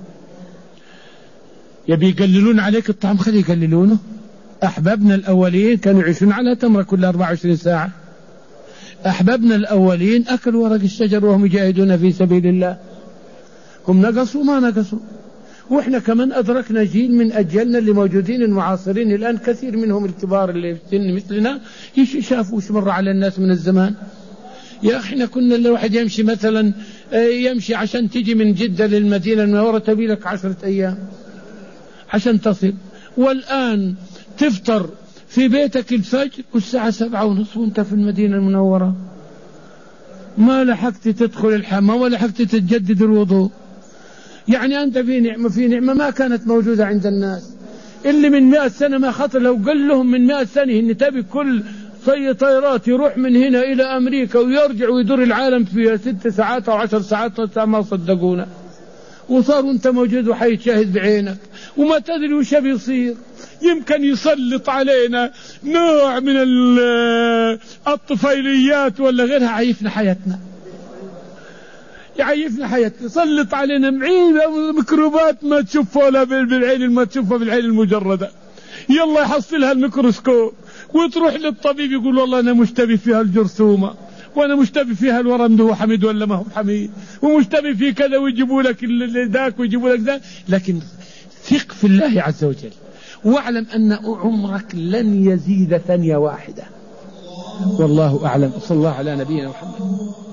يبي يقللون عليك الطعام خلي يقللونه. أحبابنا الأولين كانوا يعيشون على تمرة كل أربعة وعشرين ساعة، أحبابنا الأولين أكلوا ورق الشجر وهم يجاهدون في سبيل الله، هم نقصوا ما نقصوا. وإحنا كمان أدركنا جيل من أجيالنا اللي موجودين المعاصرين الآن، كثير منهم الكبار اللي في السن مثلنا شافوا وش مر على الناس من الزمان. يا أخي إحنا كنا الواحد يمشي مثلا يمشي عشان تجي من جدة للمدينة المنورة تبي لك عشرة أيام عشان تصل، والآن تفطر في بيتك الفجر والساعة سبعة ونصف وانت في المدينة المنورة، ما لحقت تدخل الحمام ولا لحقت تتجدد الوضوء. يعني أنت في نعمة في نعمة ما كانت موجودة عند الناس. اللي من مئة سنة ما خطر لو قل لهم من مئة سنة إن تبي كل في طيارات يروح من هنا إلى أمريكا ويرجع ويدور العالم في ست ساعات أو عشر ساعات ما صدقونا، وصار أنت موجود وحي تشاهد بعينك وما تدري وش بيصير. يمكن يسلط علينا نوع من الطفيليات ولا غيرها، عيفنا حياتنا، يعيفنا حياتنا، يسلط علينا معين ميكروبات ما تشوفها ولا بالعين، ما تشوفها بالعين المجردة، يلا يحصلها الميكروسكوب وتروح للطبيب يقول والله أنا مشتبه فيها الجرثومة، وأنا مشتبه فيها الورم ده هو حميد ولا ما هو حميد، ومشتبه في كذا ويجيبوا لك ذاك ويجيبوا لك ذاك. لكن ثق في الله عز وجل واعلم أن عمرك لن يزيد ثانية واحدة. والله أعلم. صلى الله على نبينا محمد.